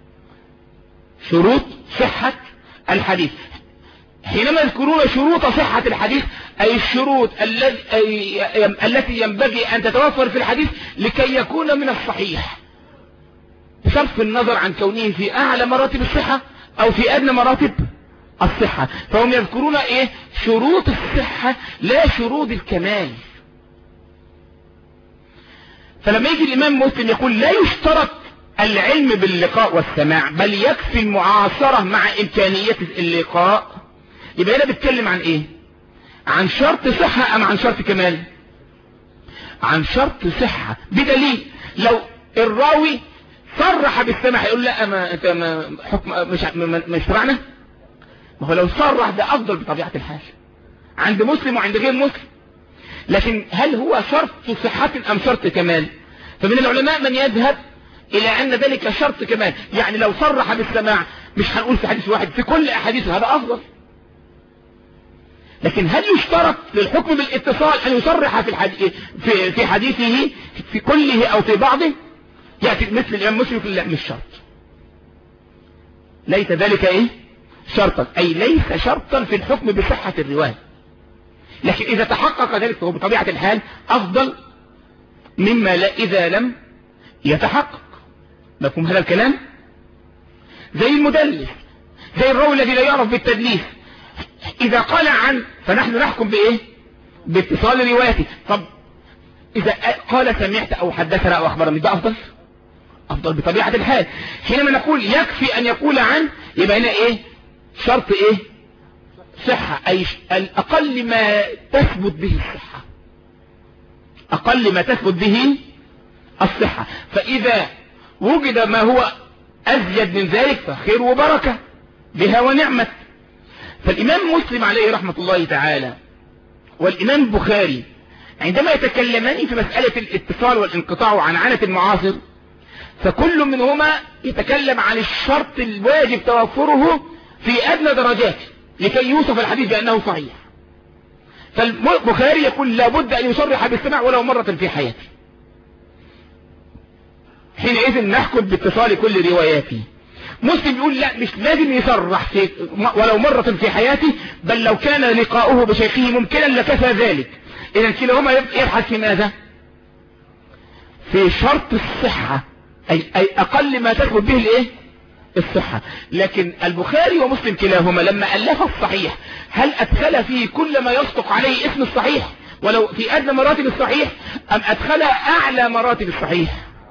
S2: شروط صحة الحديث. حينما يذكرون شروط صحة الحديث أي الشروط التي ينبغي أن تتوفر في الحديث لكي يكون من الصحيح، بصرف النظر عن كونه في أعلى مراتب الصحة أو في أدنى مراتب الصحة، فهم يذكرون إيه؟ شروط الصحة لا شروط الكمال. فلما يجي الإمام مسلم يقول لا يشترط العلم باللقاء والسماع، بل يكفي المعاصرة مع إمكانية اللقاء. يبقى هنا بيتكلم عن ايه؟ عن شرط صحة ام عن شرط كمال؟ عن شرط صحة، بدليل لو الراوي صرح بالسماع يقول لا ما انت ما حكم مش مش تبعنا. ما هو لو صرح ده افضل بطبيعة الحال عند مسلم وعند غير مسلم، لكن هل هو شرط صحة ام شرط كمال؟ فمن العلماء من يذهب الى ان ذلك شرط كمال، يعني لو صرح بالسماع مش هنقول في حديث واحد، في كل احاديثه هذا افضل. لكن هل يشترط للحكم بالاتصال ان يصرح في الحديث في في حديثه في كله او في بعضه؟ ياتي مثل الامام مسلم لا مش شرط، ليس ذلك ايه شرطا، اي ليس شرطا في الحكم بصحة الرواية، لكن اذا تحقق ذلك فهو بطبيعة الحال افضل مما لا اذا لم يتحقق. مفهوم هذا الكلام؟ زي المدلس، زي الراوي الذي لا يعرف بالتدليس، اذا قال عن فنحن نحكم بايه؟ باتصال روايته. طب اذا قال سمعت او حدثنا او اخبرني ده افضل؟ افضل بطبيعة الحال. حينما نقول يكفي ان يقول عن، يبقى هنا ايه شرط ايه صحة، اي الاقل ما تثبت به الصحة، اقل ما تثبت به الصحة. فاذا وجد ما هو ازيد من ذلك فخير وبركة بها ونعمة. فالامام مسلم عليه رحمة الله تعالى والامام البخاري عندما يتكلمان في مسألة الاتصال والانقطاع وعن عنة المعاصر، فكل منهما يتكلم عن الشرط الواجب توفره في ادنى درجاته لكي يوصف الحديث بانه صحيح. فالبخاري يقول لابد ان يصرح بالسماع ولو مرة في حياته، حينئذ نحكم باتصال كل رواياته. مسلم يقول لا مش لازم يصرح في ولو مرة في حياته، بل لو كان لقاؤه بشيخه ممكنا لكفى ذلك. اذا كلاهما يبحث في ماذا؟ في شرط الصحة، اي, أي اقل ما تثبت به الايه الصحة. لكن البخاري ومسلم كلاهما لما ألف الصحيح هل ادخل فيه كل ما يصدق عليه اسم الصحيح ولو في ادنى مراتب الصحيح، ام ادخل اعلى مراتب الصحيح؟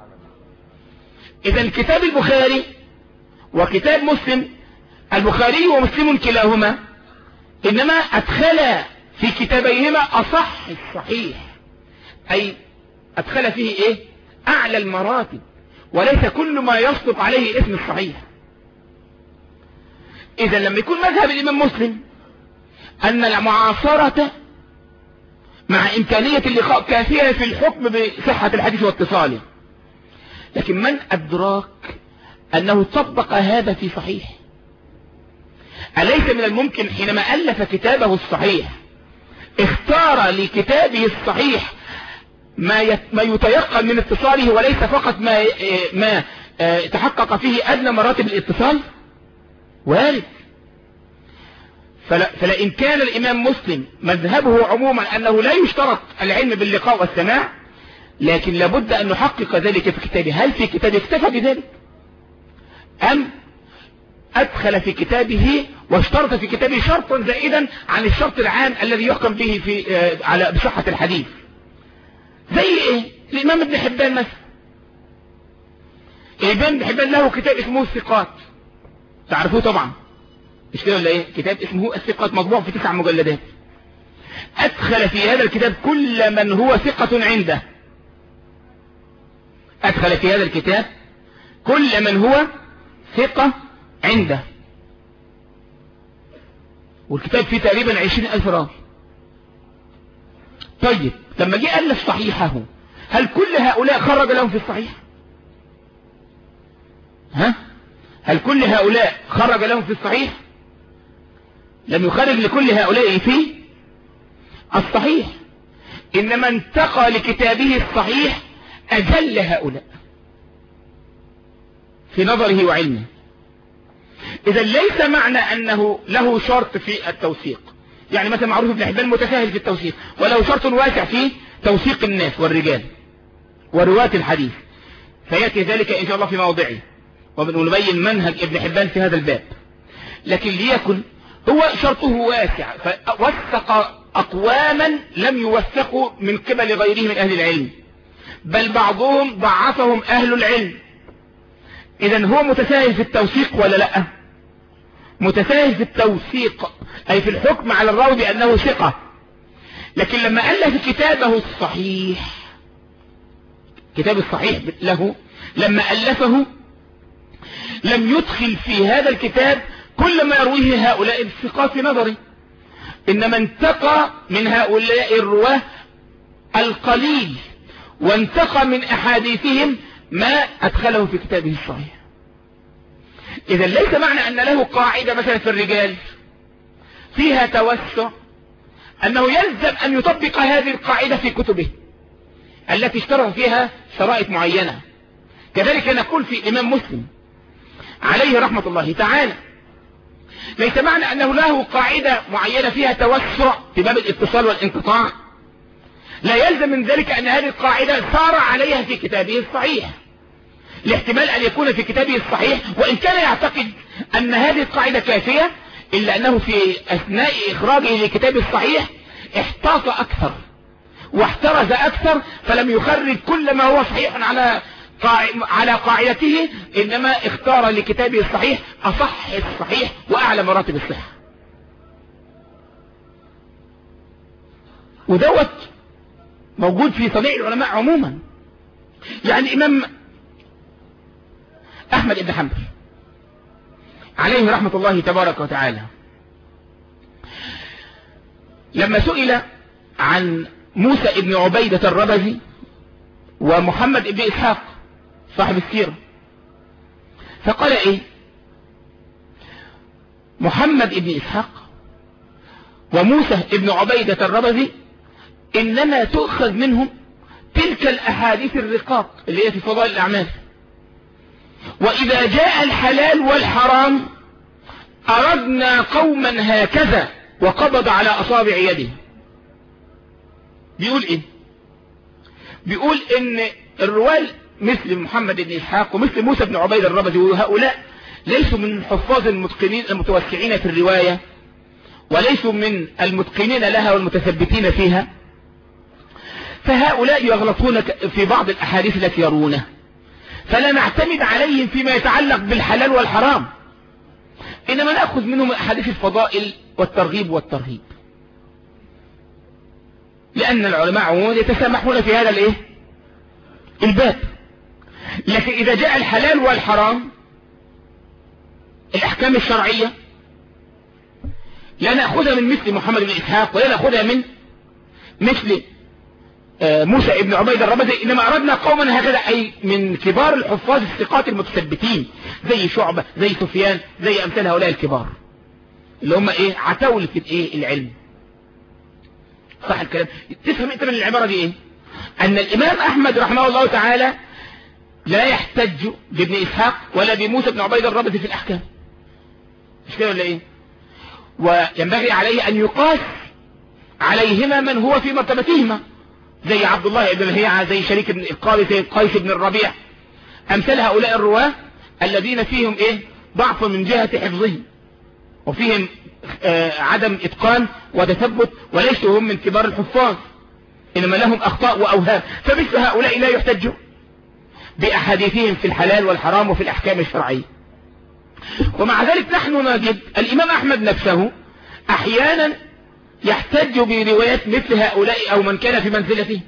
S2: اذا كتاب البخاري وكتاب مسلم، البخاري ومسلم كلاهما انما ادخل في كتابيهما اصح الصحيح، اي ادخل فيه ايه اعلى المراتب وليس كل ما يصدق عليه اسم الصحيح. اذا لما يكون مذهب الامام مسلم ان المعاصرة مع امكانية اللقاء كافية في الحكم بصحة الحديث واتصاله، لكن من ادراك انه طبق هذا في صحيح؟ أليس من الممكن حينما ألف كتابه الصحيح اختار لكتابه الصحيح ما ما يتيقن من اتصاله وليس فقط ما ما تحقق فيه أدنى مراتب الاتصال؟ وارد. فلا فلئن كان الإمام مسلم مذهبه عموما أنه لا يشترط العلم باللقاء والسماع، لكن لابد أن نحقق ذلك في كتابه. هل في كتابه اكتفى بذلك أم أدخل في كتابه واشترط في كتابه شرطا زائدا عن الشرط العام الذي يحكم به في على بصحة الحديث؟ زي ايه؟ الامام ابن حبان مثلا، الامام ابن حبان له كتاب اسمه الثقات، تعرفوه طبعا مش كده ولا ايه؟ كتاب اسمه الثقات مطبوع في تسع مجلدات. ادخل في هذا الكتاب كل من هو ثقة عنده، ادخل في هذا الكتاب كل من هو ثقة عنده، والكتاب فيه تقريبا عشرين الف راوي. طيب لما جه ألف صحيحه هل كل هؤلاء خرج لهم في الصحيح؟ ها؟ هل كل هؤلاء خرج لهم في الصحيح؟ لم يخرج لكل هؤلاء في الصحيح، إنما انتقى لكتابه الصحيح أجل هؤلاء في نظره وعلمه. إذا ليس معنى أنه له شرط في التوثيق، يعني مثلا معروف ابن حبان متساهل في التوثيق وله شرط واسع في توثيق الناس والرجال ورواة الحديث، فيأتي ذلك إن شاء الله في موضعه ونبين منهج ابن حبان في هذا الباب. لكن ليكن هو شرطه واسع، فوثق أقواما لم يوثقوا من قبل غيرهم من أهل العلم، بل بعضهم ضعفهم أهل العلم اذا هو متساهل في التوثيق ولا لا؟ متساهل في التوثيق اي في الحكم على الراوي بانه ثقة. لكن لما ألف كتابه الصحيح، كتاب الصحيح له لما ألفه لم يدخل في هذا الكتاب كل ما يرويه هؤلاء الثقات في نظري، إنما انتقى من هؤلاء الرواه القليل وانتقى من أحاديثهم ما أدخله في كتابه الصحيح. إذا ليس معنى أن له قاعدة مثلا في الرجال فيها توسع أنه يلزم أن يطبق هذه القاعدة في كتبه التي اشترط فيها شرائط معينة. كذلك نقول في الإمام مسلم عليه رحمة الله تعالى، ليس معنى أنه له قاعدة معينة فيها توسع في باب الاتصال والانقطاع لا يلزم من ذلك أن هذه القاعدة سار عليها في كتابه الصحيح. الاحتمال أن يكون في كتابه الصحيح وإن كان يعتقد أن هذه القاعدة كافية، إلا أنه في أثناء إخراجه لكتاب الصحيح احتاط أكثر واحترز أكثر، فلم يخرج كل ما هو صحيح على على قاعدته، إنما اختار لكتابه الصحيح أصح الصحيح وأعلى مراتب الصحة. ودوت موجود في صنيع العلماء عموما. يعني الإمام أحمد بن حنبل عليه رحمة الله تبارك وتعالى لما سئل عن موسى بن عبيدة الربزي ومحمد بن إسحاق صاحب السيرة، فقال إيه؟ محمد بن إسحاق وموسى بن عبيدة الربزي إنما تؤخذ منهم تلك الأحاديث الرقاق اللي هي في فضائل الأعمال، وإذا جاء الحلال والحرام أردنا قوما هكذا، وقبض على أصابع يده. بيقول إيه؟ بيقول إن الرواه مثل محمد بن إسحاق ومثل موسى بن عبيد الربزي وهؤلاء ليسوا من الحفاظ المتقنين المتوسعين في الرواية، وليسوا من المتقنين لها والمتثبتين فيها، فهؤلاء يغلطون في بعض الأحاديث التي يرونه، فلا نعتمد عليهم فيما يتعلق بالحلال والحرام، إنما نأخذ منهم أحاديث الفضائل والترغيب والترهيب، لأن العلماء عموما يتسامحون في هذا الإيه؟ الباب. لكن إذا جاء الحلال والحرام الأحكام الشرعية لا نأخذها من مثل محمد بن إسحاق ولا نأخذها من مثل موسى بن عبيد الربزي، إنما أردنا قوما هكذا أي من كبار الحفاظ الثقات المتثبتين زي شعبة زي سفيان زي أمثال هؤلاء الكبار اللي هم إيه؟ عتاولة الإيه؟ العلم. صح الكلام؟ تفهم أنت من العبارة دي إيه؟ أن الإمام أحمد رحمه الله تعالى لا يحتج بابن إسحاق ولا بموسى بن عبيد الربزي في الأحكام، مش كده ولا إيه؟ وينبغي عليه أن يقاس عليهما من هو في مرتبتهما زي عبد الله بن لهيعة زي شريك بن القاضي زي قيس بن الربيع، أمثال هؤلاء الرواة الذين فيهم إيه؟ ضعف من جهة حفظهم وفيهم آه عدم إتقان وتثبت، وليسوا هم من كبار الحفاظ إنما لهم أخطاء وأوهام، فمثل هؤلاء لا يحتج بأحاديثهم في الحلال والحرام وفي الأحكام الشرعية. ومع ذلك نحن نجد الإمام أحمد نفسه أحيانا يحتج بروايات مثل هؤلاء أو من كان في منزلته،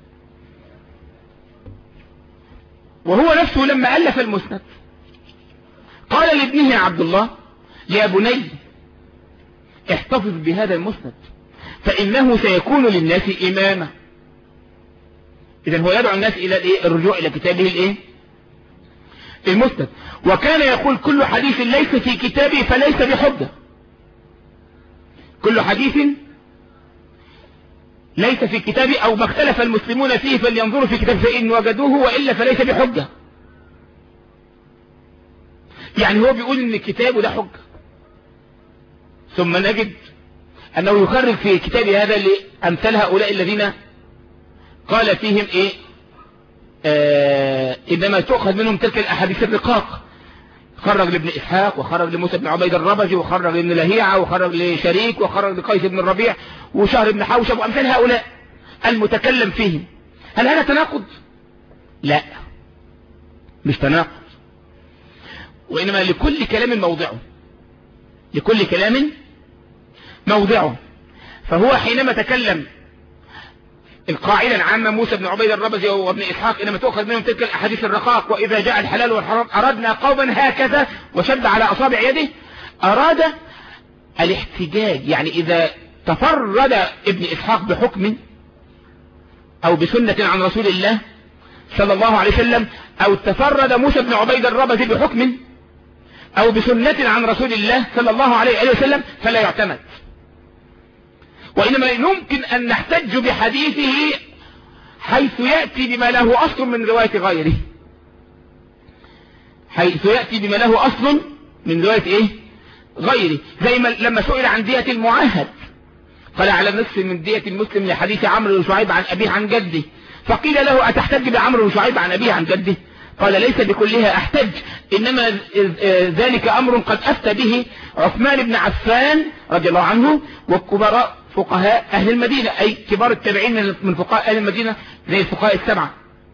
S2: وهو نفسه لما ألف المسند قال لابنه عبد الله يا بني احتفظ بهذا المسند فإنه سيكون للناس إماما. إذن هو يدعو الناس إلى الإيه؟ الرجوع إلى كتابه الإيه؟ المسند. وكان يقول كل حديث ليس في كتابه فليس بحجة، كل حديث ليس في كتابه أو ما اختلف المسلمون فيه فلينظروا في كتابه فإن وجدوه وإلا فليس بحجة. يعني هو بيقول إن كتابه ده حجة، ثم نجد أنه يخرج في كتابه هذا لأمثال هؤلاء الذين قال فيهم إيه؟ آه إنما تؤخذ منهم تلك الأحاديث الرقاق، خرج لابن إسحاق وخرج لموسى بن عبيد الربزي وخرج لابن لهيعة وخرج لشريك وخرج لقيس بن الربيع وشهر بن حوشب وأمثال هؤلاء المتكلم فيهم. هل هذا تناقض؟ لا، مش تناقض. وإنما لكل كلام موضعه، لكل كلام موضعه. فهو حينما تكلم القاعدة العامة موسى بن عبيد الربزي وابن إسحاق إنما تؤخذ منهم تلك الأحاديث الرقاق، وإذا جاء الحلال والحرام أردنا قوما هكذا، وشد على أصابع يده، أراد الاحتجاج. يعني إذا تفرد ابن إسحاق بحكم أو بسنة عن رسول الله صلى الله عليه وسلم، أو تفرد موسى بن عبيد الربزي بحكم أو بسنة عن رسول الله صلى الله عليه وسلم، فلا يعتمد. وإنما يمكن أن نحتج بحديثه حيث يأتي بما له أصل من رواية غيره، حيث يأتي بما له أصل من رواية إيه؟ غيره. زي ما لما سئل عن دية المعاهد قال على نصف من دية المسلم لحديث عمرو بن شعيب عن أبيه عن جده، فقيل له أتحتج بعمرو بن شعيب عن أبيه عن جده؟ قال ليس بكلها أحتج، إنما ذلك أمر قد أفتى به عثمان بن عفان رضي الله عنه والكبراء فقهاء أهل المدينة، أي كبار التابعين من فقهاء أهل المدينة زي الفقهاء السبعة.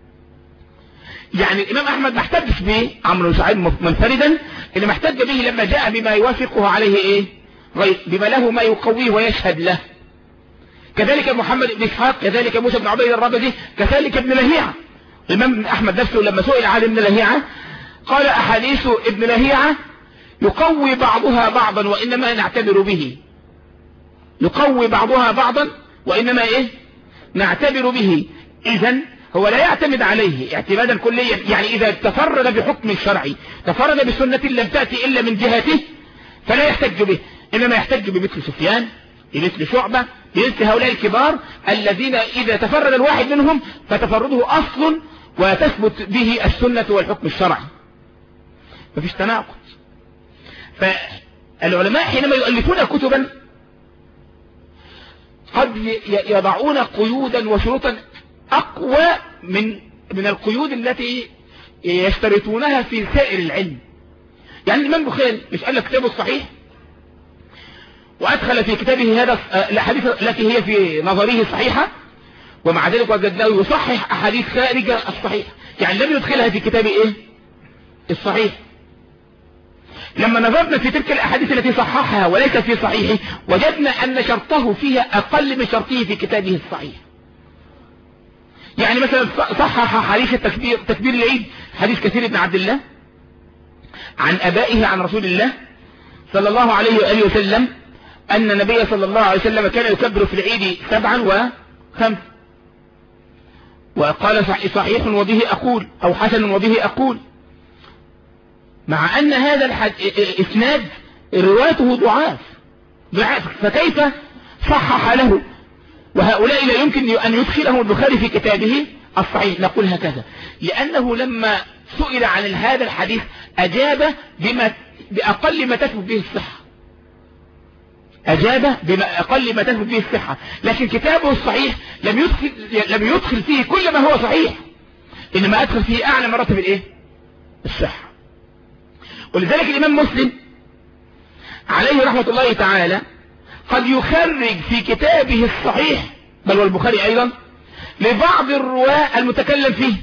S2: يعني الإمام أحمد ما احتجش به عمرو بن شعيب منفردا، اللي ما احتج به لما جاء بما يوافقه عليه إيه؟ بما له ما يقويه ويشهد له. كذلك محمد بن إسحاق، كذلك موسى بن عبيد الربزي، كذلك ابن لهيعة. الإمام أحمد نفسه لما سئل عن ابن لهيعة قال أحاديث ابن لهيعة يقوي بعضها بعضا وإنما نعتبر به، يقوي بعضها بعضا وإنما إيه؟ نعتبر به. إذن هو لا يعتمد عليه اعتمادا كليا. يعني إذا تفرد بحكم الشرعي، تفرد بسنة لم تأتي إلا من جهته، فلا يحتج به، إنما يحتج بمثل سفيان، بمثل شعبة، بمثل هؤلاء الكبار الذين إذا تفرد الواحد منهم فتفرده أصل وتثبت به السنة والحكم الشرعي، مفيش تناقض. فالعلماء حينما يؤلفون كتبا قد يضعون قيودا وشروطا أقوى من من القيود التي يشترطونها في سائر العلم. يعني الإمام البخاري مش قال لك كتابه الصحيح وأدخل في كتابه هذا الأحاديث التي هي في نظره صحيحة، ومع ذلك وجدناه يصحح أحاديث خارجة الصحيح، يعني لم يدخلها في كتابه إيه؟ الصحيح. لما نظرنا في تلك الأحاديث التي صححها وليس في صحيحه، وجدنا أن شرطه فيها أقل من شرطه في كتابه الصحيح. يعني مثلا صحح حديث التكبير، تكبير العيد، حديث كثير بن عبد الله عن أبائه عن رسول الله صلى الله عليه وآله وسلم أن النبي صلى الله عليه وسلم كان يكبر في العيد سبعا وخمس، وقال صحيح وبه أقول أو حسن وبه أقول، مع أن هذا الإسناد روايته ضعاف ضعاف، فكيف صحح له؟ وهؤلاء لا يمكن أن يدخلهم البخاري في كتابه الصحيح. نقول هكذا لأنه لما سئل عن هذا الحديث أجاب بما بأقل ما تثبت به الصحة، أجاب بما أقل ما تثبت به الصحة، لكن كتابه الصحيح لم يدخل لم يدخل فيه كل ما هو صحيح، إنما أدخل فيه أعلى مراتب الإيه؟ الصحة. ولذلك الإمام مسلم عليه رحمة الله تعالى قد يخرج في كتابه الصحيح، بل والبخاري أيضا، لبعض الرواة المتكلم فيه.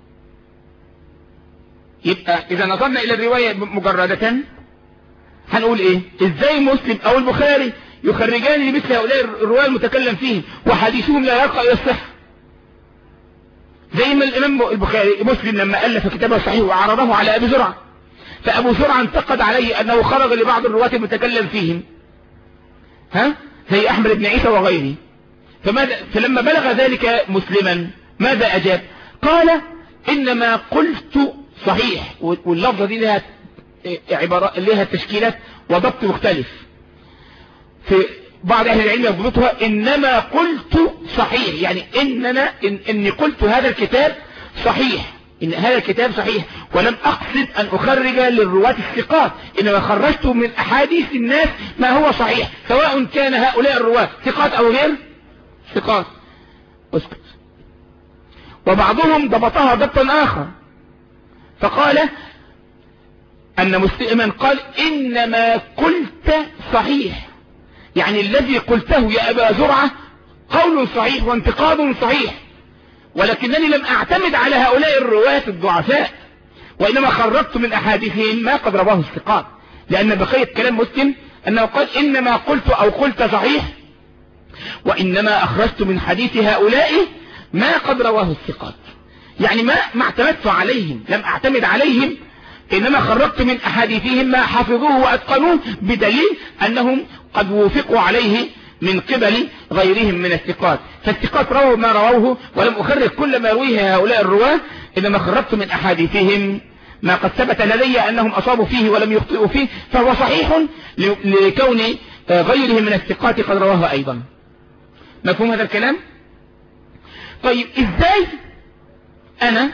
S2: يبقى إذا نظرنا إلى الرواية مجردة هنقول إيه؟ إزاي مسلم أو البخاري يخرجان لمثل هؤلاء الرواة المتكلم فيه وحديثهم لا يرقى إلى الصحة؟ زي ما الإمام البخاري مسلم لما ألف كتابه الصحيح وعرضه على أبي زرعة، فأبو زرعة انتقد عليه أنه خرج لبعض الرواة المتكلم فيهم، ها؟ زي أحمد بن عيسى وغيره. فماذا فلما بلغ ذلك مسلما ماذا أجاب؟ قال إنما قلت صحيح، واللفظة دي لها عبارة لها تشكيلات وضبط مختلف، في بعض أهل العلم يضبطها إنما قلت صحيح، يعني إننا إن إني قلت هذا الكتاب صحيح، إن هذا الكتاب صحيح، ولم أقصد أن أخرج للرواة الثقات، إنما خرجت من أحاديث الناس ما هو صحيح، سواء كان هؤلاء الرواة ثقات أو غير ثقات. اسكت. وبعضهم ضبطها ضبطا آخر، فقال أن مسلما قال إنما قلت صحيح، يعني الذي قلته يا أبا زرعة قول صحيح وانتقاد صحيح، ولكنني لم أعتمد على هؤلاء الرواة الضعفاء، وإنما خرجت من أحاديثهم ما قد رواه الثقات، لأن بقية كلام مسلم أنه قال إنما قلت أو قلت صحيح، وإنما أخرجت من حديث هؤلاء ما قد رواه الثقات. يعني ما ما اعتمدت عليهم، لم أعتمد عليهم، إنما خرجت من أحاديثهم ما حفظوه وأتقنوه، بدليل أنهم قد وافقوا عليه من قبل غيرهم من الثقات. فالثقات رووا ما رووه، ولم أخرج كل ما يرويه هؤلاء الرواة، إنما خرجت من أحاديثهم ما قد ثبت لدي أنهم أصابوا فيه ولم يخطئوا فيه، فهو صحيح لكون غيرهم من الثقات قد رواه أيضا. مفهوم هذا الكلام؟ طيب إزاي أنا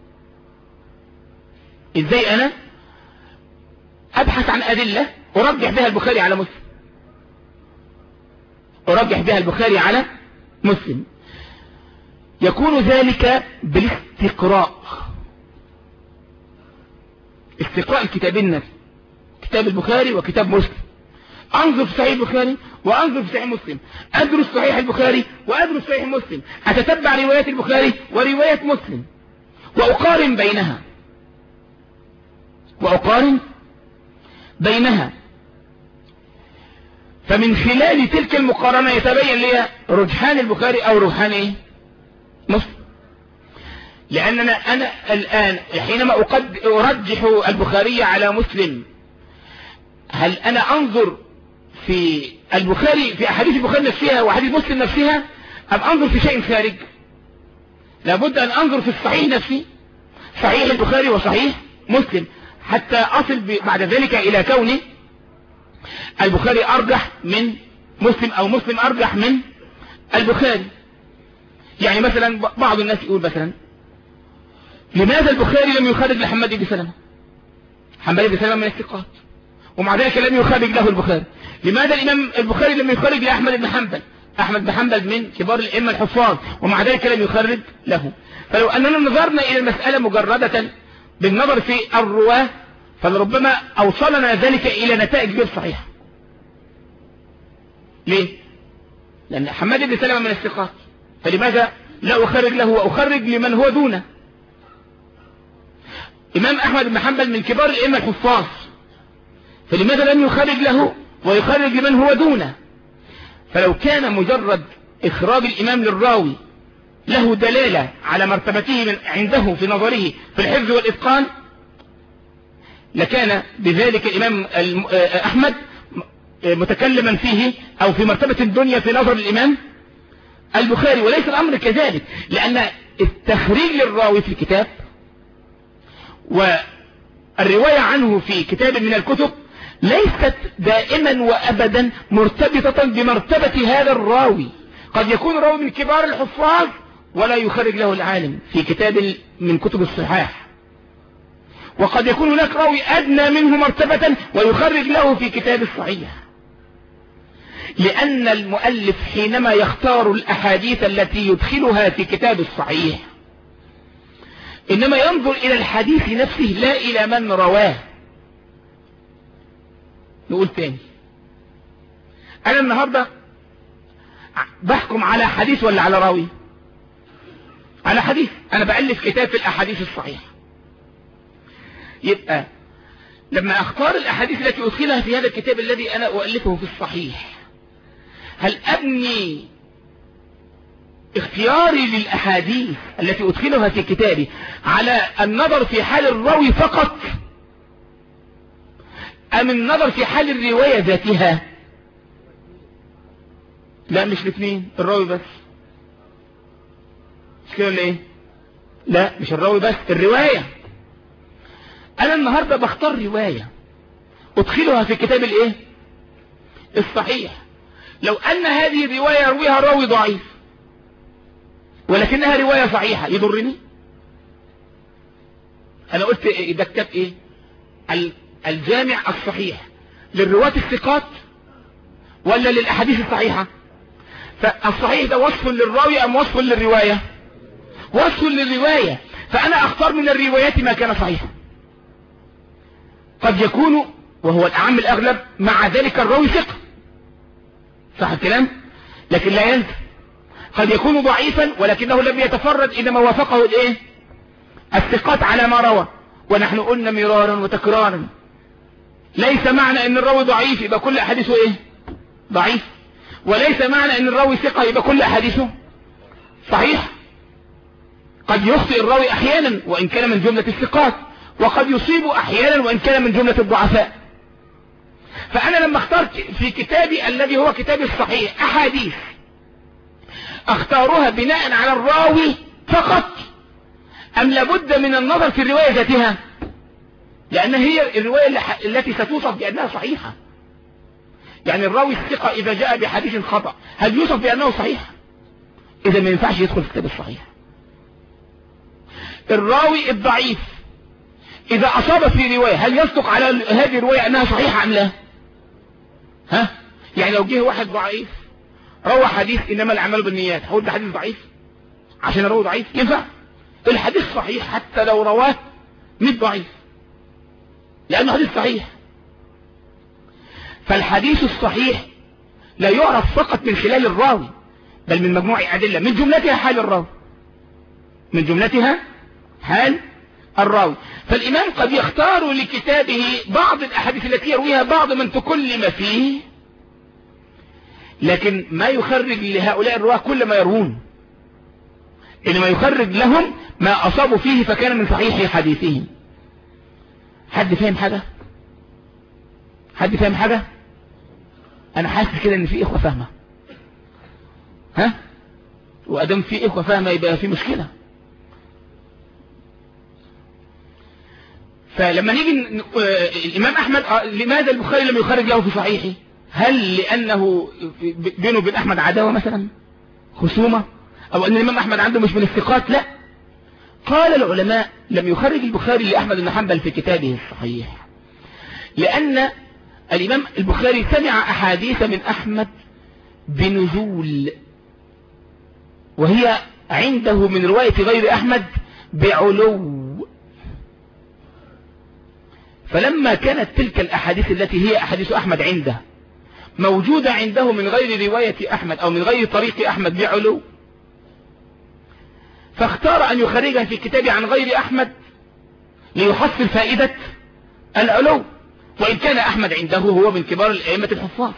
S2: إزاي أنا أبحث عن أدلة أرجح بها البخاري على مسلم، أرجح بها البخاري على مسلم؟ يكون ذلك بالاستقراء، استقراء الكتابين، كتاب البخاري وكتاب مسلم. أنظر في صحيح البخاري وأنظر في صحيح مسلم، أدرس صحيح البخاري وأدرس صحيح مسلم، أتتبع روايات البخاري ورواية مسلم، وأقارن بينها وأقارن بينها فمن خلال تلك المقارنة يتبين لي رجحان البخاري أو رجحان إيه؟ مسلم. لأننا أنا الآن حينما أقد أرجح البخاري على مسلم، هل أنا أنظر في البخاري في أحاديث البخاري نفسها وأحاديث مسلم نفسها، أم أنظر في شيء خارج؟ لابد أن أنظر في الصحيح نفسي، صحيح البخاري وصحيح مسلم، حتى أصل بعد ذلك إلى كون البخاري أرجح من مسلم أو مسلم أرجح من البخاري. يعني مثلا بعض الناس يقول مثلا لماذا البخاري لم يخرج لحماد بن سلمة؟ حماد بن سلمة من الثقات، ومع ذلك لم يخرج له البخاري. لماذا الإمام البخاري لم يخرج لأحمد بن حنبل؟ أحمد بن حنبل من كبار الأئمة الحفاظ، ومع ذلك لم يخرج له. فلو أننا نظرنا إلى المسألة مجردة بالنظر في الرواة، فلربما أوصلنا ذلك إلى نتائج غير صحيحة. ليه؟ لأن حماد بن سلمة من الثقات، فلماذا لا أخرج له وأخرج لمن هو دونه؟ إمام أحمد بن حنبل من كبار الأئمة الحفاظ، فلماذا لم يخرج له ويخرج لمن هو دونه؟ فلو كان مجرد إخراج الإمام للراوي له دلالة على مرتبته من عنده في نظره في الحفظ والإتقان، لكان بذلك الإمام أحمد متكلما فيه أو في مرتبة الدنيا في نظر الإمام البخاري. وليس الأمر كذلك، لأن التخريج للراوي في الكتاب والرواية عنه في كتاب من الكتب ليست دائما وأبدا مرتبطة بمرتبة هذا الراوي. قد يكون راوي من كبار الحفاظ ولا يخرج له العالم في كتاب من كتب الصحاح، وقد يكون هناك راوي أدنى منه مرتبة ويخرج له في كتاب الصحيح. لأن المؤلف حينما يختار الأحاديث التي يدخلها في كتاب الصحيح إنما ينظر إلى الحديث نفسه لا إلى من رواه. نقول تاني، أنا النهاردة بحكم على حديث ولا على راوي؟ على حديث. أنا بألف كتاب في الأحاديث الصحيحة، يبقى لما أختار الأحاديث التي أدخلها في هذا الكتاب الذي أنا أؤلفه في الصحيح، هل أبني اختياري للأحاديث التي أدخلها في كتابي على النظر في حال الراوي فقط، أم النظر في حال الرواية ذاتها؟ لا، مش الاثنين، الراوي بس. مش كده ولا ايه؟ لا، مش الراوي بس، الرواية. أنا النهاردة بختار رواية أدخلها في كتاب الايه؟ الصحيح. لو أن هذه الرواية يرويها راوي ضعيف ولكنها رواية صحيحة، يضرني؟ أنا قلت ده كتاب ايه؟ الجامع الصحيح للرواة الثقات ولا للأحاديث الصحيحة؟ فالصحيح ده وصف للراوي أم وصف للرواية؟ وصف للرواية. فأنا أختار من الروايات ما كان صحيحا. قد يكون، وهو الأعم الأغلب، مع ذلك الراوي ثقة، صح الكلام؟ لكن لا ينسى قد يكون ضعيفا ولكنه لم يتفرد إنما وافقه الايه؟ الثقات على ما روى، ونحن قلنا مرارا وتكرارا ليس معنى ان الراوي ضعيف يبقى كل احاديثه ايه ضعيف، وليس معنى ان الراوي ثقة يبقى كل احاديثه صحيح. قد يخطئ الراوي احيانا وان كان من جملة الثقات، وقد يصيب احيانا وان كان من جملة الضعفاء. فانا لما اخترت في كتابي الذي هو كتابي الصحيح احاديث اختارها بناء على الراوي فقط ام لابد من النظر في الرواية ذاتها؟ لان هي الرواية التي ستوصف بانها صحيحة. يعني الراوي الثقة اذا جاء بحديث خطأ هل يوصف بانه صحيح؟ اذا ما ينفعش يدخل في الكتاب الصحيح. الراوي الضعيف اذا اصاب في رواية هل يصدق على هذه الرواية انها صحيحة ام لا؟ ها؟ يعني لو جه واحد ضعيف روى حديث انما الاعمال بالنيات، هقول ده حديث ضعيف عشان اروي ضعيف؟ ينفع؟ الحديث صحيح حتى لو رواه مئة ضعيف لانه حديث صحيح. فالحديث الصحيح لا يعرف فقط من خلال الراوي بل من مجموعة ادلة، من جملتها حال الراوي من جملتها حال الراوي. فالامام قد يختار لكتابه بعض الاحاديث التي يرويها بعض من تكلم فيه، لكن ما يخرج لهؤلاء الرواه كل ما يروون، انما يخرج لهم ما اصابوا فيه فكان من صحيح حديثهم. حد فاهم حاجة؟ حد فاهم حاجة؟ انا حاسس كده ان في اخوة فاهمة. ها؟ وادام في اخوة فاهمة يبقى في مشكلة. فلما نيجي الامام احمد لماذا البخاري لم يخرج له في صحيحه؟ هل لانه بينه وبين احمد عداوة مثلا، خصومة، او ان الامام احمد عنده مش من الثقات؟ لا. قال العلماء لم يخرج البخاري لأحمد بن حنبل في كتابه الصحيح لأن الإمام البخاري سمع أحاديث من أحمد بنزول، وهي عنده من رواية غير أحمد بعلو. فلما كانت تلك الأحاديث التي هي أحاديث أحمد عنده موجودة عنده من غير رواية أحمد أو من غير طريق أحمد بعلو، فاختار أن يخرجها في كتابه عن غير أحمد ليحصل فائدة العلو، وإن كان أحمد عنده هو من كبار الأئمة الحفاظ.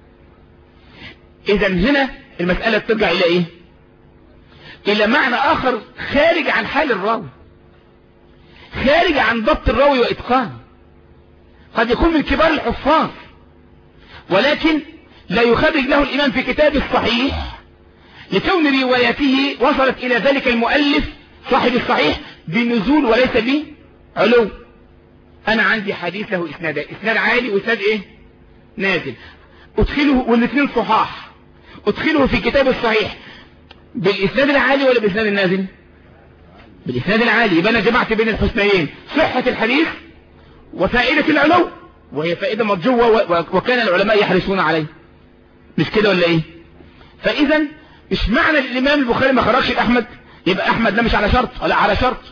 S2: إذا هنا المسألة ترجع إلى إيه؟ إلى معنى آخر خارج عن حال الراوي، خارج عن ضبط الراوي وإتقان. قد يكون من كبار الحفاظ ولكن لا يخرج له الإمام في كتابه الصحيح لكون روايته وصلت إلى ذلك المؤلف صاحب الصحيح بنزول وليس بعلو. أنا عندي حديث له إسناد، إسناد عالي وإسناد إيه؟ نازل، أدخله والاثنين صحاح، أدخله في كتاب الصحيح بالإسناد العالي ولا بالإسناد النازل؟ بالإسناد العالي. يبقى أنا جمعت بين الحسنيين، صحة الحديث وفائدة العلو، وهي فائدة مرجوة وكان العلماء يحرصون عليه. مش كده ولا إيه؟ فإذا مش معنى الإمام البخاري ما خرجش الأحمد يبقى أحمد ده مش على شرط ولا على شرط،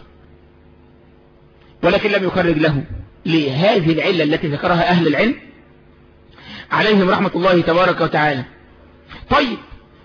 S2: ولكن لم يخرج له لهذه العلة التي ذكرها أهل العلم عليهم رحمة الله تبارك وتعالى. طيب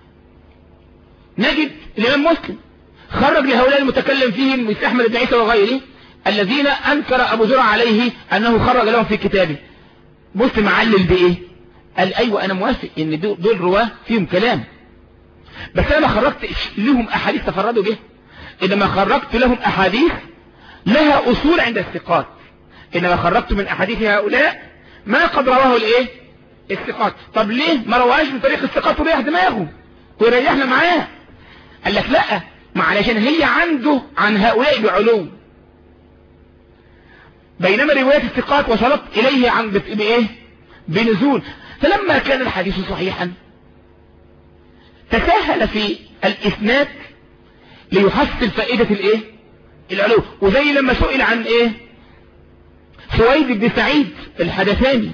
S2: نجد الإمام مسلم خرج لهؤلاء المتكلم فيهم مثل أحمد بن عيسى وغيره الذين أنكر أبو زرع عليه أنه خرج لهم في كتابه. مسلم علل بإيه؟ قال أيوة أنا موافق إن دول رواه فيهم كلام، بس أنا ما خرجت لهم أحاديث تفردوا به، إنما خرجت لهم أحاديث لها أصول عند الثقات، إنما خرجت من أحاديث هؤلاء ما قد رواه الإيه؟ الثقات. طب ليه ما رواهاش من طريق الثقات وريح دماغه وريحنا معاه؟ قال لك لا، ما علشان هي عنده عن هؤلاء بعلو، بينما روايات الثقات وصلت إليه عن بإيه؟ بنزول. فلما كان الحديث صحيحا تساهل في الإسناد ليحصل فائدة الإيه؟ العلو. وزي لما سئل عن إيه؟ سويد بن سعيد الحدثاني،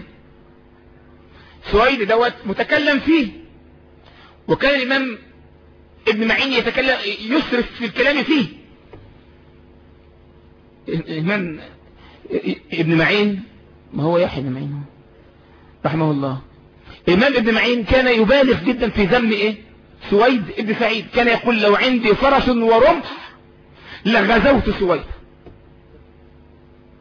S2: سويد دوت متكلم فيه، وكان الإمام ابن معين يتكلم يسرف في الكلام فيه. الإمام ابن معين، ما هو يحيى بن معين رحمه الله، الإمام ابن معين كان يبالغ جدا في ذم إيه؟ سويد ابن سعيد. كان يقول لو عندي فرس ورمح لغزوت سويد.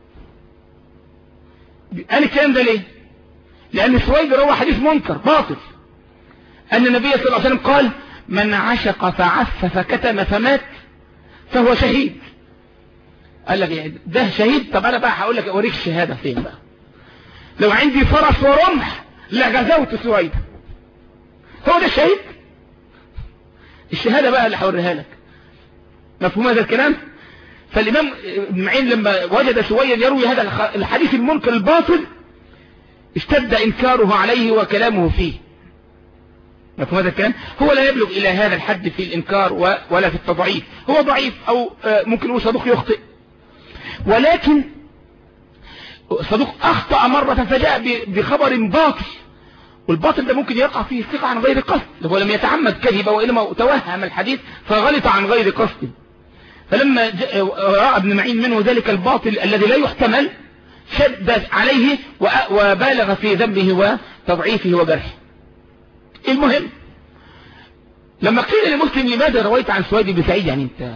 S2: قال الكلام ده ليه؟ لأن سويد روى حديث منكر باطل أن النبي صلى الله عليه وسلم قال من عشق فعف فكتم فمات فهو شهيد. قال لك ده شهيد؟ طب أنا بقى هقول لك أوريك الشهادة فين بقى. لو عندي فرس ورمح لغزوت سويد، هو ده الشهيد؟ الشهادة بقى اللي هوريها لك. مفهوم هذا الكلام؟ فالإمام ابن معين لما وجد سويد يروي هذا الحديث المنكر الباطل اشتد إنكاره عليه وكلامه فيه. مفهوم هذا الكلام؟ هو لا يبلغ إلى هذا الحد في الإنكار ولا في التضعيف، هو ضعيف أو ممكن هو صدوق يخطئ، ولكن صدوق أخطأ مرة فجاء بخبر باطل، والباطل ده ممكن يقع فيه الثقة عن غير قصد، هو لم يتعمد كذبا وإنما توهم الحديث فغلط عن غير قصد. فلما رأى ابن معين منه ذلك الباطل الذي لا يحتمل شد عليه وبالغ في ذنبه وتضعيفه وجرحه. المهم لما قيل لمسلم لماذا رويت عن سويد بن سعيد، يعني انت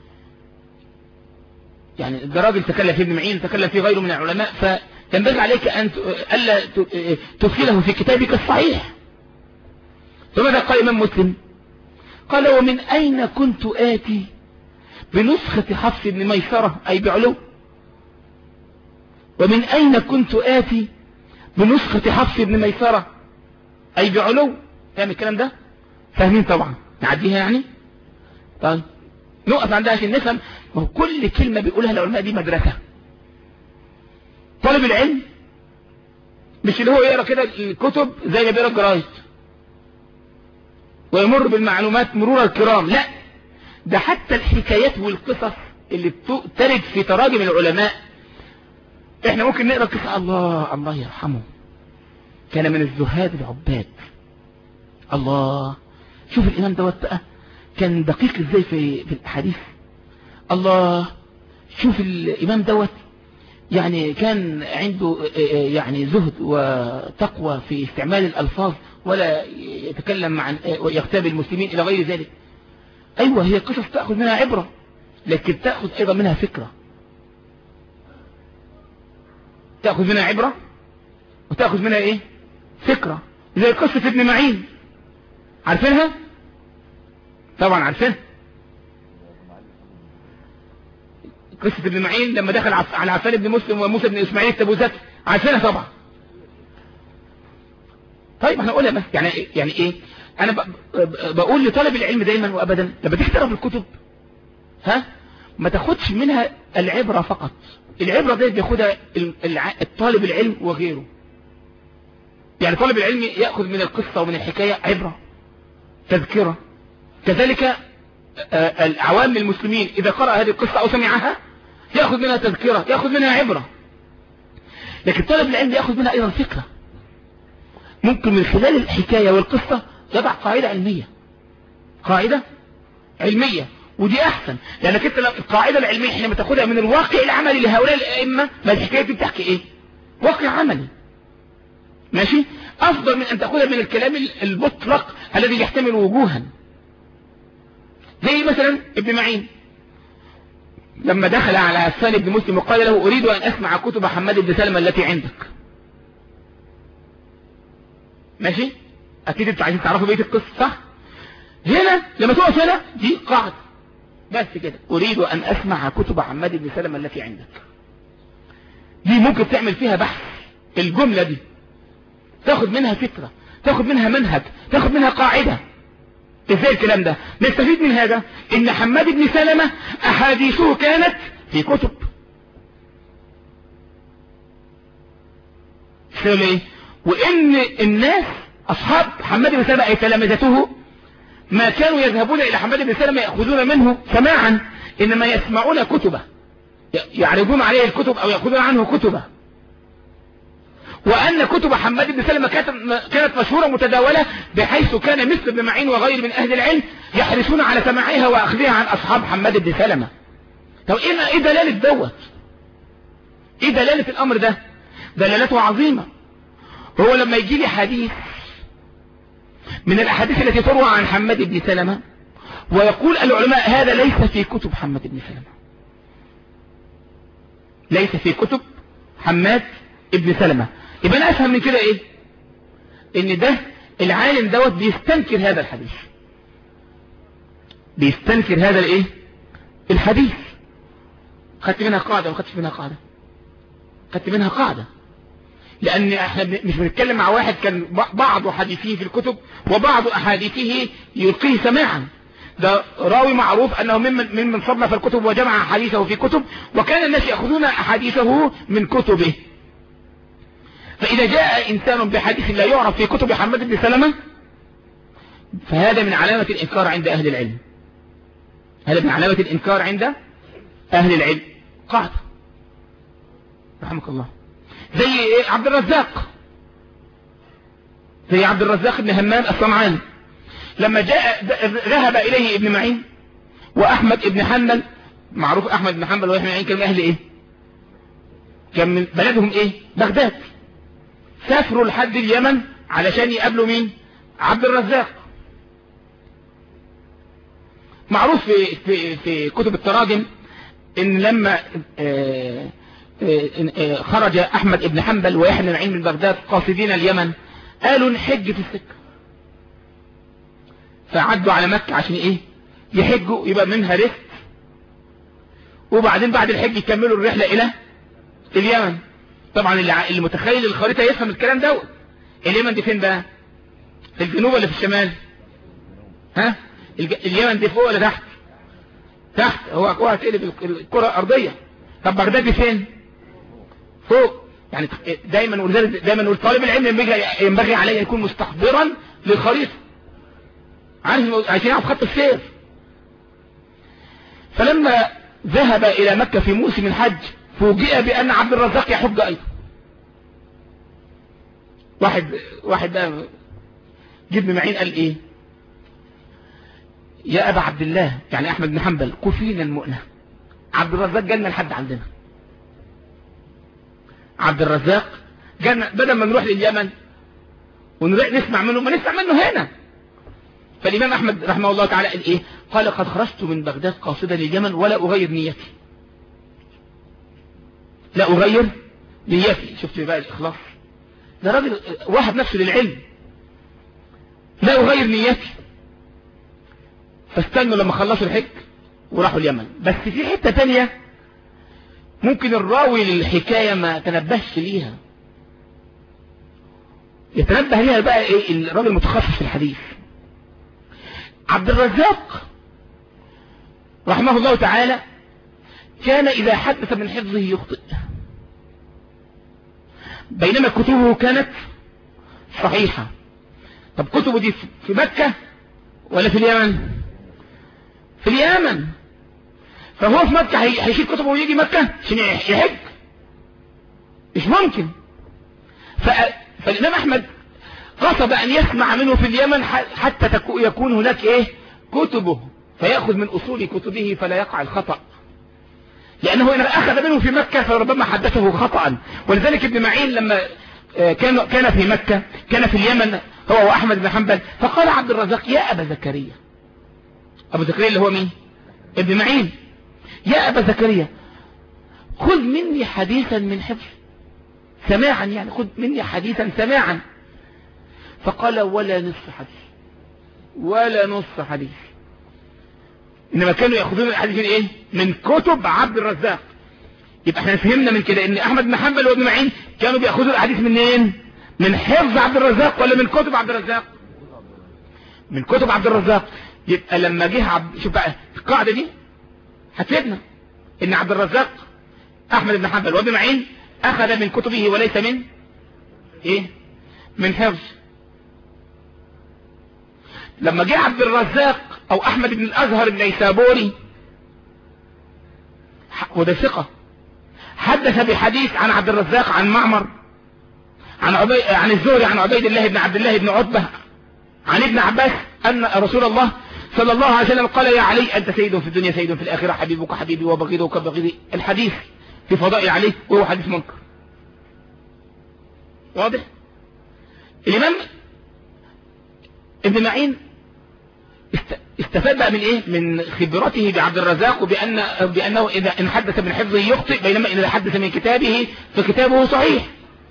S2: يعني ده راجل تكلم في ابن معين تكلم في غيره من العلماء، فينبغي عليك أن ألا تدخله في كتابك الصحيح. فماذا قال الإمام مسلم؟ قال ومن أين كنت آتي بنسخة حفص بن ميسرة أي بعلو، ومن أين كنت آتي بنسخة حفص بن ميسرة أي بعلو. فاهم الكلام ده؟ فاهمين طبعا، نعديها يعني. طيب نقف عندها عشان نفهم. ما هو كل كلمة بيقولها العلماء دي مدرسة. طالب العلم مش اللي هو يقرأ كده الكتب زي ما بيقرأ الجرايد ويمر بالمعلومات مرور الكرام، لا، ده حتى الحكايات والقصص اللي ترد في تراجم العلماء احنا ممكن نقرأ قصة الله الله يرحمه كان من الزهاد العباد. الله، شوف الإمام دوت بقى كان دقيق ازاي في في الأحاديث. الله، شوف الإمام دوت يعني كان عنده يعني زهد وتقوى في استعمال الألفاظ ولا يتكلم عن ويغتاب المسلمين إلى غير ذلك. أيوة، هي قصص تأخذ منها عبرة، لكن تأخذ أيضا منها فكرة، تأخذ منها عبرة وتأخذ منها إيه؟ فكرة. زي قصة ابن معين، عارفينها؟ طبعا عارفينها. قصة ابن معين لما دخل على عفان بن مسلم وموسى بن إسماعيل التبوذكي، عارفينها طبعا. طيب احنا نقولها بس يعني يعني ايه؟ انا بقول لطالب العلم دايما وابدا لما تيجي تقرا في الكتب ها ما تاخدش منها العبرة فقط. العبرة دي بياخدها الطالب العلم وغيره. يعني طالب العلم يأخذ من القصة ومن الحكاية عبرة تذكرة، كذلك العوام المسلمين إذا قرأ هذه القصة أو سمعها يأخذ منها تذكرة، يأخذ منها عبرة. لكن طالب العلم يأخذ منها أيضا فكرة، ممكن من خلال الحكاية والقصة يضع قاعدة علمية، قاعدة علمية، ودي أحسن. لأنك أنت القاعدة العلمية حينما تأخذها من الواقع العملي لهؤلاء الأئمة، ما الحكاية دي بتحكي إيه؟ واقع عملي، ماشي؟ أفضل من أن تأخذها من الكلام المطلق الذي يحتمل وجوها. زي مثلا ابن معين لما دخل على عفان بن مسلم وقال له أريد أن أسمع كتب حماد بن سلمة التي عندك. ماشي؟ أكيد أنتوا عايزين تعرفوا بقية القصة صح؟ هنا لما تقف هنا دي قاعدة بس كده، أريد أن أسمع كتب حماد بن سلمة التي عندك. دي ممكن تعمل فيها بحث، الجملة دي تاخد منها فكرة، تاخد منها منهج، تاخد منها قاعدة. ازاي الكلام ده؟ نستفيد من هذا ان حماد بن سلمة احاديثه كانت في كتب. ليه؟ وان الناس اصحاب حماد بن سلمة اي تلامذته ما كانوا يذهبون الى حماد بن سلمة يأخذون منه سماعا، انما يسمعون كتبه، يعرضون عليه الكتب او يأخذون عنه كتبه. وأن كتب حماد بن سلمة كانت مشهورة متداولة، بحيث كان مثل ابن معين وغير من أهل العلم يحرصون على سماعها وأخذها عن أصحاب حماد بن سلمة. طب إيه دلالة دوت؟ إيه دلالة الأمر ده؟ دلالته عظيمة. هو لما يجي لي حديث من الأحاديث التي تروى عن حماد بن سلمة ويقول العلماء هذا ليس في كتب حماد بن سلمة، ليس في كتب حماد ابن سلمة. يبقى انا افهم من كده ايه؟ ان ده العالم دوت بيستنكر هذا الحديث، بيستنكر هذا الايه الحديث. خدت منها قاعدة وخدت منها قاعدة خدت منها قاعدة لان احنا مش بنتكلم مع واحد كان بعض حديثه في الكتب وبعض احاديثه يلقيه سماعا. ده راوي معروف انه ممن ممن صنف الكتب وجمع حديثه في كتب، وكان الناس ياخذون احاديثه من كتبه. فاذا جاء انسان بحديث لا يعرف في كتب حماد بن سلمة فهذا من علامة الانكار عند اهل العلم. هذا من علامة الانكار عند اهل العلم. قاعدة رحمك الله. زي عبد الرزاق زي عبد الرزاق بن همام الصنعاني لما جاء ذهب اليه ابن معين واحمد ابن حنبل. معروف احمد بن حنبل وابن معين كانوا اهل ايه؟ كان من بلدهم ايه؟ بغداد. سافروا لحد اليمن علشان يقابلوا مين؟ عبد الرزاق. معروف في في في كتب التراجم ان لما آآ آآ خرج احمد ابن حنبل ويحيى بن معين من بغداد قاصدين اليمن قالوا نحج في السكه، فعدوا على مكة عشان ايه؟ يحجوا، يبقى منها رزق، وبعدين بعد الحج يكملوا الرحلة الى اليمن. طبعا اللي متخيل الخريطة يفهم الكلام دوت. اليمن دي فين بقى؟ في الجنوب ولا في الشمال؟ ها؟ اليمن دي فوق ولا تحت؟ تحت. هو هو هتقلب الكرة الارضية. طب بغداد دي فين؟ فوق. يعني دايما ولذلك دايما نقول طالب العلم ينبغي عليه يكون مستحضرا للخريطة، عارف عايزين يعرف خط السير. فلما ذهب الى مكة في موسم الحج فوجئ بان عبد الرزاق يحج ايضا. واحد واحد بقى جبن معين قال ايه؟ يا ابا عبد الله، يعني احمد بن حنبل، كفينا المؤنة، عبد الرزاق جالنا لحد عندنا. عبد الرزاق جالنا، بدل ما نروح لليمن ونروح نسمع منه ما نسمع منه هنا. فالإمام أحمد رحمه الله تعالى قال إيه؟ قال قد خرجت من بغداد قاصدا لليمن ولا أغير نيتي. لا أغير نيتي. شفت بقى الإخلاص؟ ده راجل واحد نفسه للعلم. لا أغير نيتي. فاستنوا لما خلصوا الحج وراحوا اليمن. بس في حتة تانية ممكن الراوي للحكاية ما تنبهش ليها، يتنبه ليها بقى إيه الراجل المتخصص في الحديث. عبد الرزاق رحمه الله تعالى كان إذا حدث من حفظه يخطئ، بينما كتبه كانت صحيحة. طب كتبه دي في مكة ولا في اليمن؟ في اليمن. فهو في مكة هيشيل كتبه ويجي مكة عشان يحج؟ مش ممكن. فالإمام أحمد قصد أن يسمع منه في اليمن حتى يكون هناك إيه؟ كتبه، فيأخذ من أصول كتبه فلا يقع الخطأ، لأنه إن أخذ منه في مكة فربما حدثه خطأ. ولذلك ابن معين لما كان كان في مكة كان في اليمن هو وأحمد بن حنبل، فقال عبد الرزاق يا أبا زكريا. أبو زكريا اللي هو مين؟ ابن معين. يا أبا زكريا خذ مني حديثا من حفظ، سماعا يعني، خذ مني حديثا سماعا. فقال ولا نصف حديث، ولا نصف حديث. إنما كانوا يأخذون الحديث من إيه؟ من كتب عبد الرزاق. يبقى احنا فهمنا من كده ان احمد بن حنبل وابن معين كانوا بيأخذوا الحديث منين؟ من حفظ عبد الرزاق ولا من كتب عبد الرزاق؟ من كتب عبد الرزاق. يبقى لما جه عبد، شوف بقى القاعدة دي هتفيدنا ان عبد الرزاق احمد بن حنبل وابن معين اخذ من كتبه وليس من ايه؟ من حفظ. لما جه عبد الرزاق او احمد بن الازهر النيسابوري وده ثقة حدث بحديث عن عبد الرزاق عن معمر عن عبي... عن الزهري عن عبيد الله بن عبد الله بن عتبة عن ابن عباس ان رسول الله صلى الله عليه وسلم قال يا علي انت سيد في الدنيا سيد في الاخرة، حبيبك حبيبي وبغيضك بغيضي. الحديث في فضائل عليه وهو حديث منكر. واضح؟ الامام ابن معين استفاد بقى من ايه؟ من خبرته بعبد الرزاق، وبأن بأنه اذا ان حدث من حفظه يخطئ، بينما اذا حدث من كتابه فكتابه صحيح.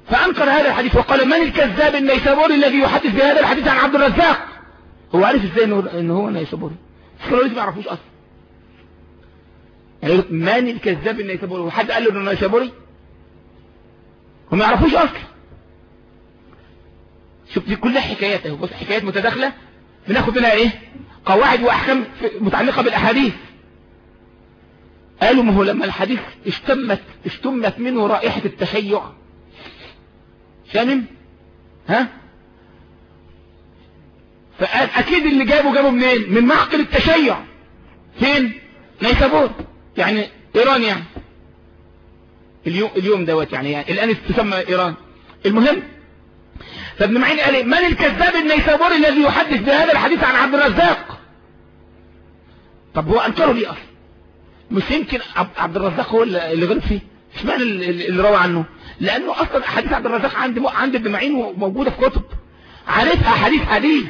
S2: فأنكر هذا الحديث وقال من الكذاب النيسابوري الذي يحدث بهذا الحديث عن عبد الرزاق؟ هو عارف ازاي انه هو نيسابوري؟ السكالوليز ما يعرفوش اصلا. يعني من الكذاب النيسابوري؟ وحد قال له انه نيسابوري؟ هم ما يعرفوش اصلا. شوف دي كلها حكايات اهو، بص حكايات متداخله بناخد منها ايه؟ قواعد واحكام متعلقه بالاحاديث. قالوا ما هو لما الحديث اشتمت اشتمت منه رائحه التشيع، شامم ها، فقال اكيد اللي جابه جابه منين؟ من معقل التشيع. فين؟ نيسابور، يعني ايران، يعني اليوم اليوم دوت يعني, يعني الان تسمى ايران. المهم، فابن معين قال ايه؟ من الكذاب النيسابوري الذي يحدث بهذا الحديث عن عبد الرزاق؟ طب هو انكره ليه اصلا؟ مش يمكن عبد الرزاق هو اللي غلط فيه؟ اشمعنى اللي روى عنه؟ لانه اصلا احاديث عبد الرزاق عند عند ابن معين موجوده في كتب، عارفها حديث حديث.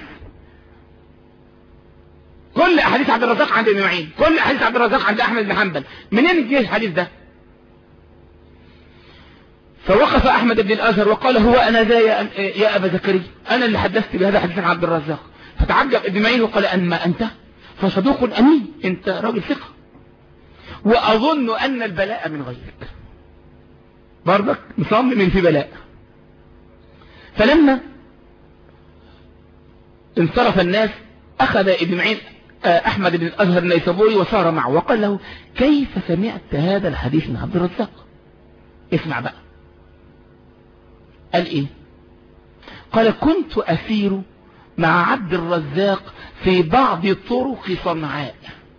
S2: كل احاديث عبد الرزاق عند ابن معين، كل احاديث عبد الرزاق عند احمد بن حنبل. منين جه الحديث ده؟ فوقف احمد بن الازهر وقال هو انا ذا يا, يا ابا زكريا، انا اللي حدثت بهذا الحديث عن عبد الرزاق. فتعجب ابن معين وقال اما انت فصدوق امين، انت راجل ثقه، واظن ان البلاء من غيرك، برضك مصمم في بلاء. فلما انصرف الناس اخذ ابن معين احمد بن الازهر النيسابوري وصار معه وقال له كيف سمعت هذا الحديث من عبد الرزاق؟ اسمع بقى. قال ايه؟ قال كنت اسير مع عبد الرزاق في بعض طرق صنعاء.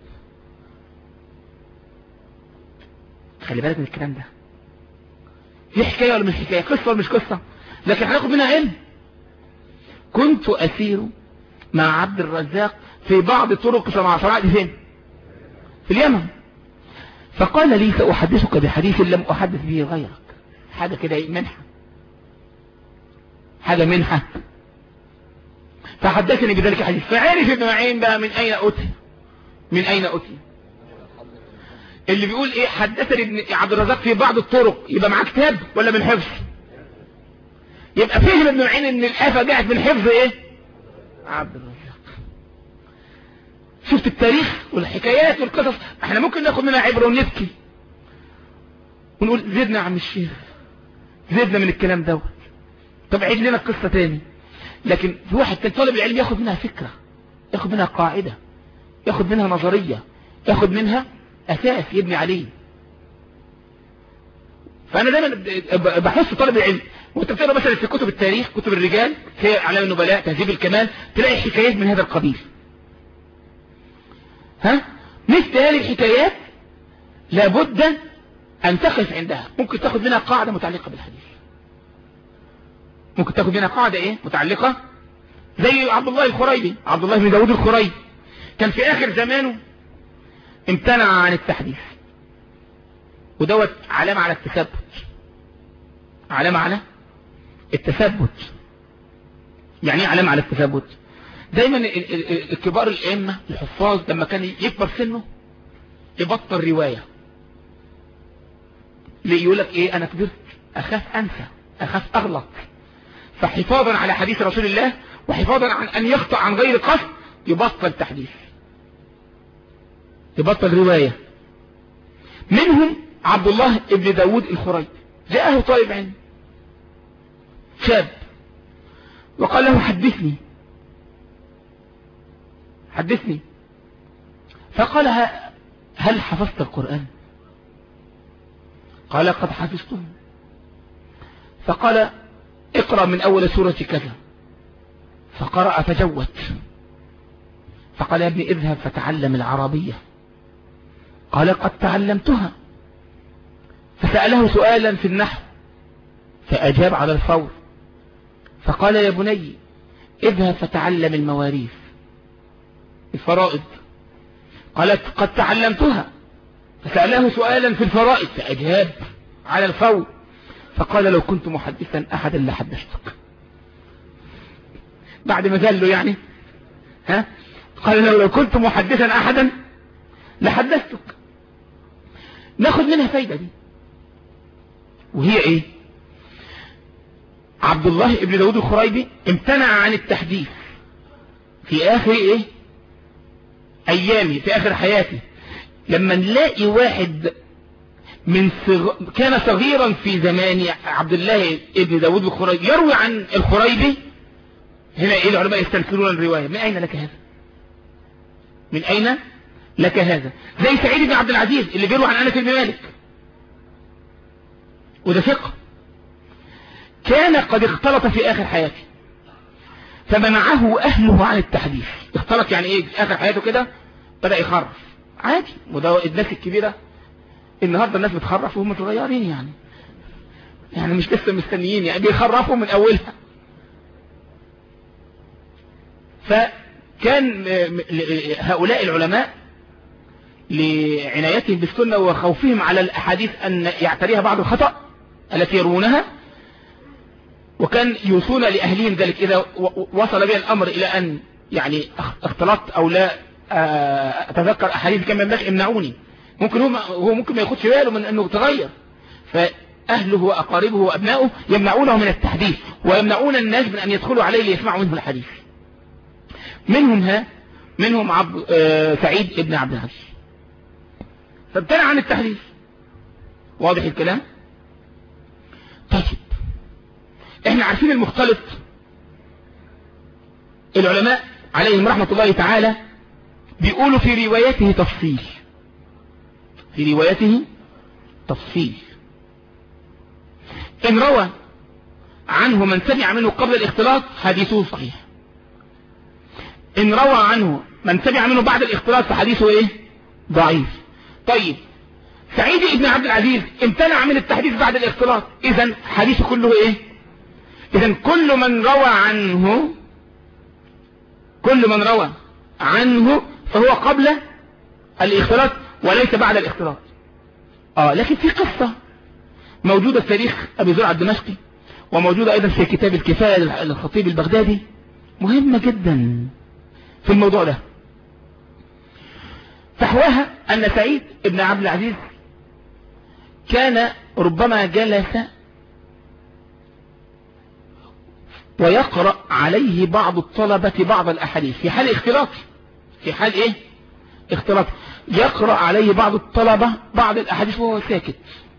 S2: خلي بالك من الكلام ده، دي حكاية ولا مش حكاية؟ قصة ولا مش قصة؟ لكن هناخد منها علم. كنت اسير مع عبد الرزاق في بعض طرق صنعاء. صنعاء دي فين؟ في اليمن. فقال لي سأحدثك بحديث لم أحدث به غيرك. حاجة كده منحة، حاجة منحة. فحدثني بذلك الحديث. فعرف ابن معين بقى من أين أتي، من أين أتي. اللي بيقول إيه حدثني ابن عبد الرزاق في بعض الطرق، يبقى معاه كتاب ولا من حفظ؟ يبقى فهم ابن معين إن الآفة جاءت من حفظ إيه؟ عبد الرزاق. شفت التاريخ والحكايات والقصص، احنا ممكن ناخد منها عبرة ونبكي ونقول زدنا عم الشيخ، زدنا من الكلام دوت، طب عيد لنا القصة تاني. لكن في واحد كان طالب العلم ياخد منها فكرة، ياخد منها قاعدة، ياخد منها نظرية، ياخد منها أساس يبني عليه. فأنا دايما بحث طالب العلم، وانت بتقرا مثلا في كتب التاريخ، كتب الرجال، في أعلام النبلاء، تهذيب الكمال، تلاقي حكايات من هذا القبيل. ها؟ مثل هذه الحكايات لابد أن تقف عندها. ممكن تاخد منها قاعدة متعلقة بالحديث، ممكن تاخد منها قاعدة ايه متعلقة، زي عبد الله الخريبي، عبد الله بن داود الخريبي، كان في آخر زمانه امتنع عن التحديث، ودوت علامة على التثبت، علامة على التثبت. يعني ايه علامة على التثبت؟ دايما الكبار الائمه الحفاظ لما كان يكبر سنه يبطل رواية. ليه؟ يقول لك ايه، انا كبرت، اخاف انسى، اخاف اغلط. فحفاظا على حديث رسول الله وحفاظا عن ان يخطأ عن غير قصد يبطل تحديث، يبطل رواية. منهم عبد الله ابن داود الخريبي، جاءه طالب علم شاب وقال له حدثني حدثني فقال هل حفظت القرآن؟ قال قد حفظته. فقال اقرأ من أول سورة كذا، فقرأ فجوت. فقال يا ابني اذهب فتعلم العربية. قال قد تعلمتها. فسأله سؤالا في النحو فأجاب على الفور. فقال يا بني اذهب فتعلم المواريث، الفرائض. قالت قد تعلمتها. فسأله سؤالا في الفرائض فأجاب على الفور. فقال لو كنت محدثا أحدا لحدثتك. بعد ما قال له يعني ها قال له لو كنت محدثا أحدا لحدثتك. ناخد منها فايدة دي، وهي ايه؟ عبد الله ابن داود الخريبي امتنع عن التحديث في اخر ايه ايامي، في اخر حياتي. لما نلاقي واحد من صغ... كان صغيرا في زمان عبد الله ابن داود الخريبي يروي عن الخريبي، هنا ايه العلماء يستنكرون الرواية. من اين لك هذا؟ من اين لك هذا؟ زي سعيد بن عبد العزيز اللي بيروي عن انس بن مالك، وده ثقة، كان قد اختلط في اخر حياته فمنعه اهله عن التحديث. اختلط يعني ايه؟ في اخر حياته كده بدأ يخرف عادي، وده الناس الكبيرة النهاردة الناس بتخرف وهم صغيرين، يعني يعني مش لسه مستنيين، يعني بيخرفوا من اولها. فكان هؤلاء العلماء لعنايتهم بالسنة وخوفهم على الاحاديث ان يعتريها بعض الخطأ التي يروونها، وكان يوصون لأهلهم ذلك إذا وصل بها الأمر إلى أن يعني اختلطت أو لا أتذكر أحاديث كما ينبغي امنعوني. ممكن هو هو ممكن ما ياخدش باله من أنه تغير، فأهله وأقاربه وأبنائه يمنعونه من التحديث ويمنعون الناس من أن يدخلوا عليه ليسمعوا منه الحديث. منهم ها منهم عبد سعيد ابن عبد العزيز فابتنع عن التحديث. واضح الكلام؟ طيب احنا عارفين المختلط العلماء عليهم رحمة الله تعالى بيقولوا في روايته تفصيل، في روايته تفصيل. ان روى عنه من سمع منه قبل الاختلاط حديثه صحيح، ان روى عنه من سمع منه بعد الاختلاط فحديثه ايه؟ ضعيف. طيب سعيد ابن عبد العزيز امتنع من التحديث بعد الاختلاط، اذا حديثه كله ايه؟ اذا كل من روى عنه كل من روى عنه فهو قبل الاختلاط وليس بعد الاختلاط. اه لكن في قصة موجودة في تاريخ ابي زرعة الدمشقي، وموجودة ايضا في كتاب الكفاية للخطيب البغدادي، مهمة جدا في الموضوع ده. فحواها ان سعيد ابن عبد العزيز كان ربما جلس ويقرأ عليه بعض الطلبة بعض الأحاديث في حال اختلاط، في حال ايه؟ اختلاط، يقرأ عليه بعض الطلبة بعض الأحاديث وهو ساكت،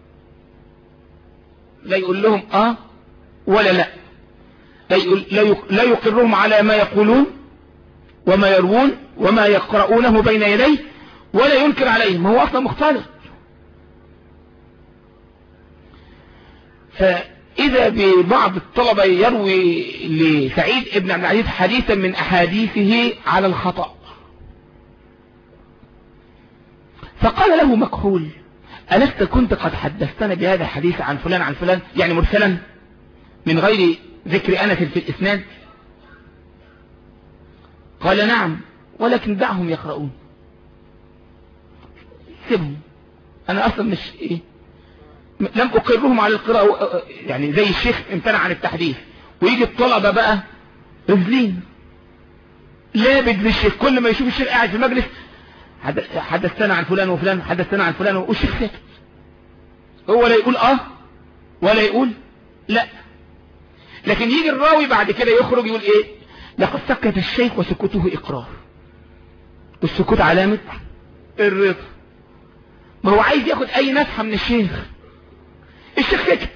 S2: لا يقول لهم اه ولا لا، لا, يقول لا يقرهم على ما يقولون وما يروون وما يقرؤونه بين يديه، ولا ينكر عليهم، هو أصلا مختلط. فإذا ببعض الطلبة يروي لسعيد ابن عبد العزيز حديثا من أحاديثه على الخطأ، فقال له مكحول ألست كنت قد حدثتنا بهذا الحديث عن فلان عن فلان، يعني مرسلا من غير ذكر أنس في الإسناد؟ قال نعم، ولكن دعهم يقرؤون، سيبهم، أنا أصلا مش إيه لم أقرهم على القراءة، يعني زي الشيخ امتنع عن التحديث، ويجي الطلبة بقى رزلين لابد للشيخ، كل ما يشوف الشيخ قاعد في المجلس حدثتنا عن فلان وفلان، حدثتنا عن فلان، والشيخ ساكت، هو لا يقول اه ولا يقول لا. لكن يجي الراوي بعد كده يخرج يقول ايه؟ لقد سكت الشيخ وسكوته اقرار، والسكوت علامة الرضا. ما هو عايز ياخد اي نفحة من الشيخ، الشيخ سكت،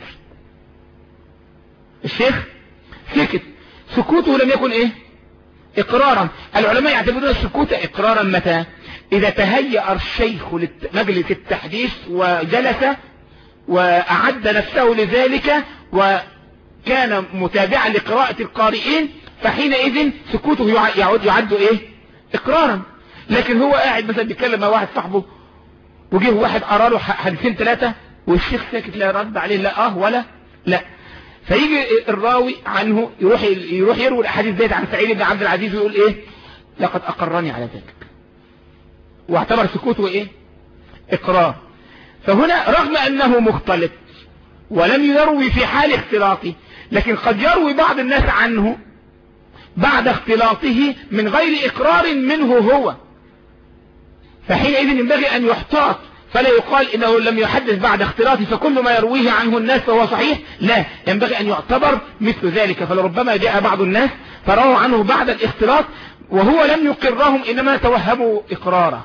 S2: الشيخ سكت، سكوته لم يكن ايه؟ اقرارا. العلماء يعتبرون السكوت اقرارا متى؟ اذا تهيأ الشيخ لمجلس التحديث وجلس واعد نفسه لذلك وكان متابعا لقراءة القارئين، فحينئذ سكوته يعد يعد ايه؟ اقرارا. لكن هو قاعد مثلا بيتكلم مع واحد صاحبه وجيه واحد قرا له حديثين ثلاثة والشيخ ساكت، لا يرد عليه لا اه ولا لا. فيجي الراوي عنه يروح يروح يروي الاحاديث ديت عن سعيد بن عبد العزيز ويقول ايه؟ لقد اقرني على ذلك، واعتبر سكوته ايه؟ اقرار. فهنا رغم انه مختلط ولم يروي في حال اختلاطه، لكن قد يروي بعض الناس عنه بعد اختلاطه من غير اقرار منه هو، فحينئذ ينبغي ان يحتاط فلا يقال انه لم يحدث بعد اختلاطه فكل ما يرويه عنه الناس فهو صحيح، لا، ينبغي ان يعتبر مثل ذلك. فلربما جاء بعض الناس فرووا عنه بعد الاختلاط وهو لم يقرهم انما توهموا اقراره.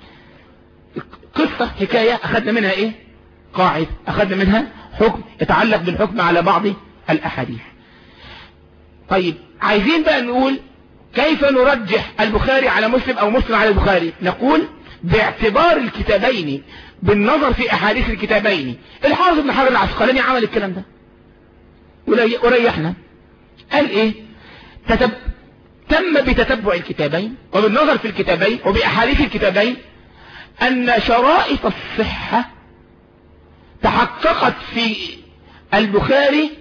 S2: قصة حكاية اخذنا منها ايه؟ قاعدة، اخذنا منها حكم يتعلق بالحكم على بعض الاحاديث. طيب عايزين بقى نقول كيف نرجح البخاري على مسلم او مسلم على البخاري؟ نقول باعتبار الكتابين بالنظر في احاديث الكتابين. الحافظ ابن حجر العسقلاني عمل الكلام ده وريحنا، قال ايه؟ تتب... تم بتتبع الكتابين وبالنظر في الكتابين وباحاديث الكتابين ان شرائط الصحة تحققت في البخاري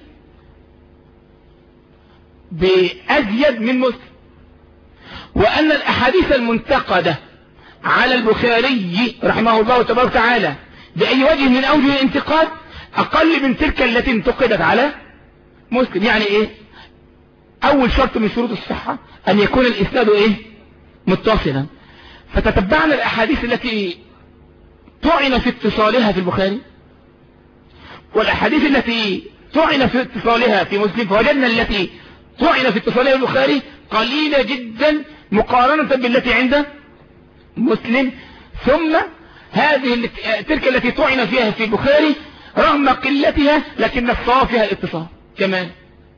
S2: بأزيد من مسلم، وأن الأحاديث المنتقدة على البخاري رحمه الله تبارك وتعالى بأي وجه من أوجه الانتقاد أقل من تلك التي انتقدت على مسلم. يعني إيه؟ أول شرط من شروط الصحة أن يكون الإسناد إيه؟ متصلا. فتتبعنا الأحاديث التي طعن في اتصالها في البخاري والأحاديث التي طعن في اتصالها في مسلم، فوجدنا التي طعن في اتصالها في البخاري قليلة جدا مقارنة بالتي عند مسلم. ثم هذه تلك التي طعن فيها في البخاري رغم قلتها لكن الصواب فيها الاتصال كمان،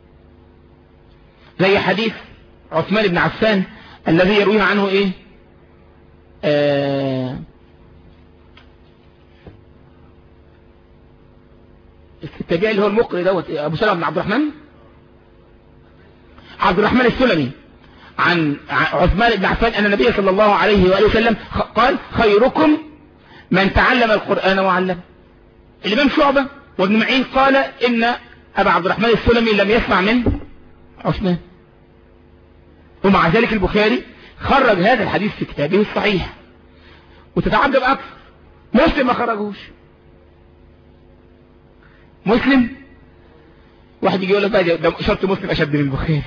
S2: زي حديث عثمان بن عفان الذي يرويه عنه ايه؟ آه التابعي اللي هو المقري دوت ابو سلمة بن عبد الرحمن عبد الرحمن السلمي عن عثمان بن عفان ان النبي صلى الله عليه وآله وسلم قال خيركم من تعلم القرآن وعلمه. الامام شعبة وابن معين قال ان ابا عبد الرحمن السلمي لم يسمع من عثمان، ومع ذلك البخاري خرج هذا الحديث في كتابه الصحيح. وتتعجب اكثر مسلم ما خرجوش. مسلم واحد يجي يقول لك بقى ده شرط مسلم اشد من البخاري.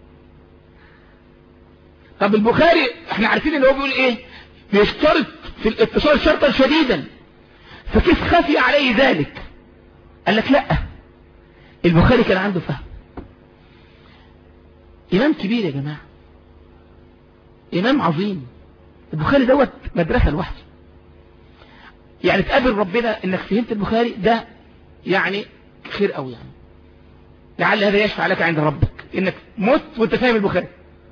S2: طب البخاري احنا عارفين ان هو بيقول ايه؟ بيشترط في الاتصال شرطا شديدا، فكيف خفي عليه ذلك؟ قال لك لا، البخاري كان عنده فهم. امام كبير يا جماعة، امام عظيم. البخاري دوت مدرسة لوحده. يعني تقابل ربنا انك فهمت البخاري ده يعني خير قوي، يعني لعل هذا يشفع لك عند ربك انك مت وانت فاهم البخاري.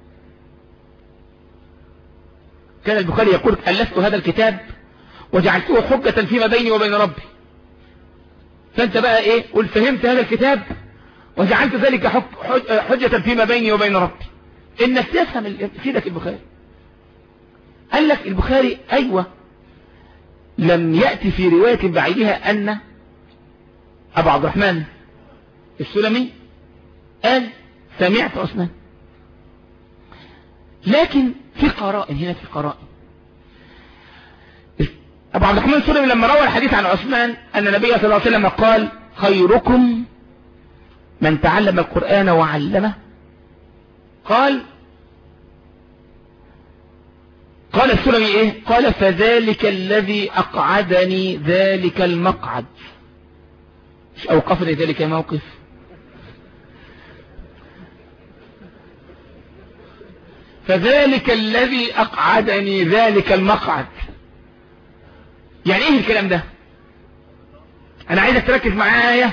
S2: كان البخاري يقول ألفت هذا الكتاب وجعلته حجة فيما بيني وبين ربي. فانت بقى ايه؟ قل فهمت هذا الكتاب وجعلت ذلك حجة فيما بيني وبين ربي، انك تفهم سيدك البخاري. قال لك البخاري ايوه لم يأتي في رواية بعيدها ان ابو عبد الرحمن السلمي قال سمعت عثمان، لكن في قرائن هنا، في قرائن. ابو عبد الرحمن السلمي لما روى الحديث عن عثمان ان النبي صلى الله عليه وسلم قال خيركم من تعلم القرآن وعلمه، قال قال السلمي ايه؟ قال فذلك الذي اقعدني ذلك المقعد. مش اوقفني ذلك الموقف، فذلك الذي اقعدني ذلك المقعد. يعني ايه الكلام ده؟ انا عايزك تركز معايا.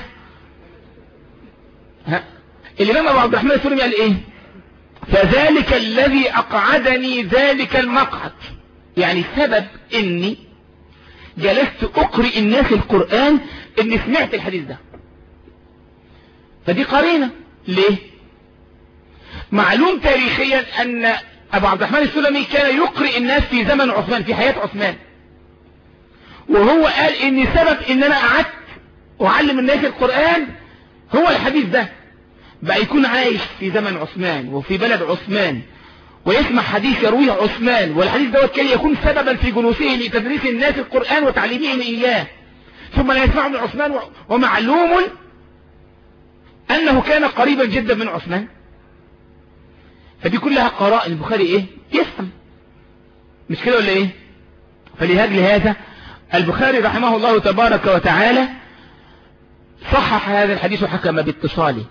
S2: ها الامام ابو عبد الرحمن السلمي قال ايه؟ فذلك الذي اقعدني ذلك المقعد، يعني سبب اني جلست اقرئ الناس القرآن اني سمعت الحديث ده. فدي قرينة. ليه؟ معلوم تاريخيا ان ابو عبد الرحمن السلمي كان يقرئ الناس في زمن عثمان، في حياة عثمان، وهو قال ان سبب ان انا قعدت اعلم الناس القرآن هو الحديث ده. بقى يكون عايش في زمن عثمان وفي بلد عثمان ويسمع حديث يرويه عثمان، والحديث دوت كان يكون سببا في جلوسه لتدريس الناس القرآن وتعليمهم اياه، ثم لا يسمعه من عثمان، ومعلوم انه كان قريبا جدا من عثمان. فدي كلها قرائن البخاري ايه؟ يفهم. مش كده ولا ايه؟ فلهذا هذا البخاري رحمه الله تبارك وتعالى صحح هذا الحديث وحكم باتصاله.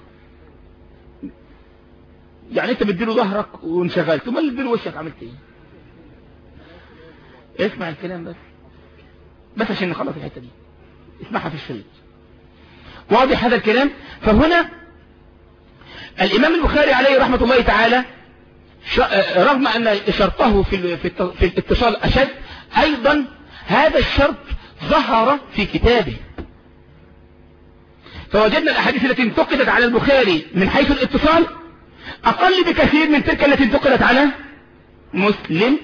S2: يعني انت بتديله ظهرك وانشغلت، ثم اللي بتديله وشك عملت ايه؟ اسمع الكلام بس بس عشان نخلص الحته دي، اسمعها في الشريط. واضح هذا الكلام؟ فهنا الامام البخاري عليه رحمه الله تعالى رغم ان شرطه في في الاتصال اشد، ايضا هذا الشرط ظهر في كتابه. فوجدنا الاحاديث التي انتقدت على البخاري من حيث الاتصال اقل بكثير من تلك التي انتقدت على مسلم،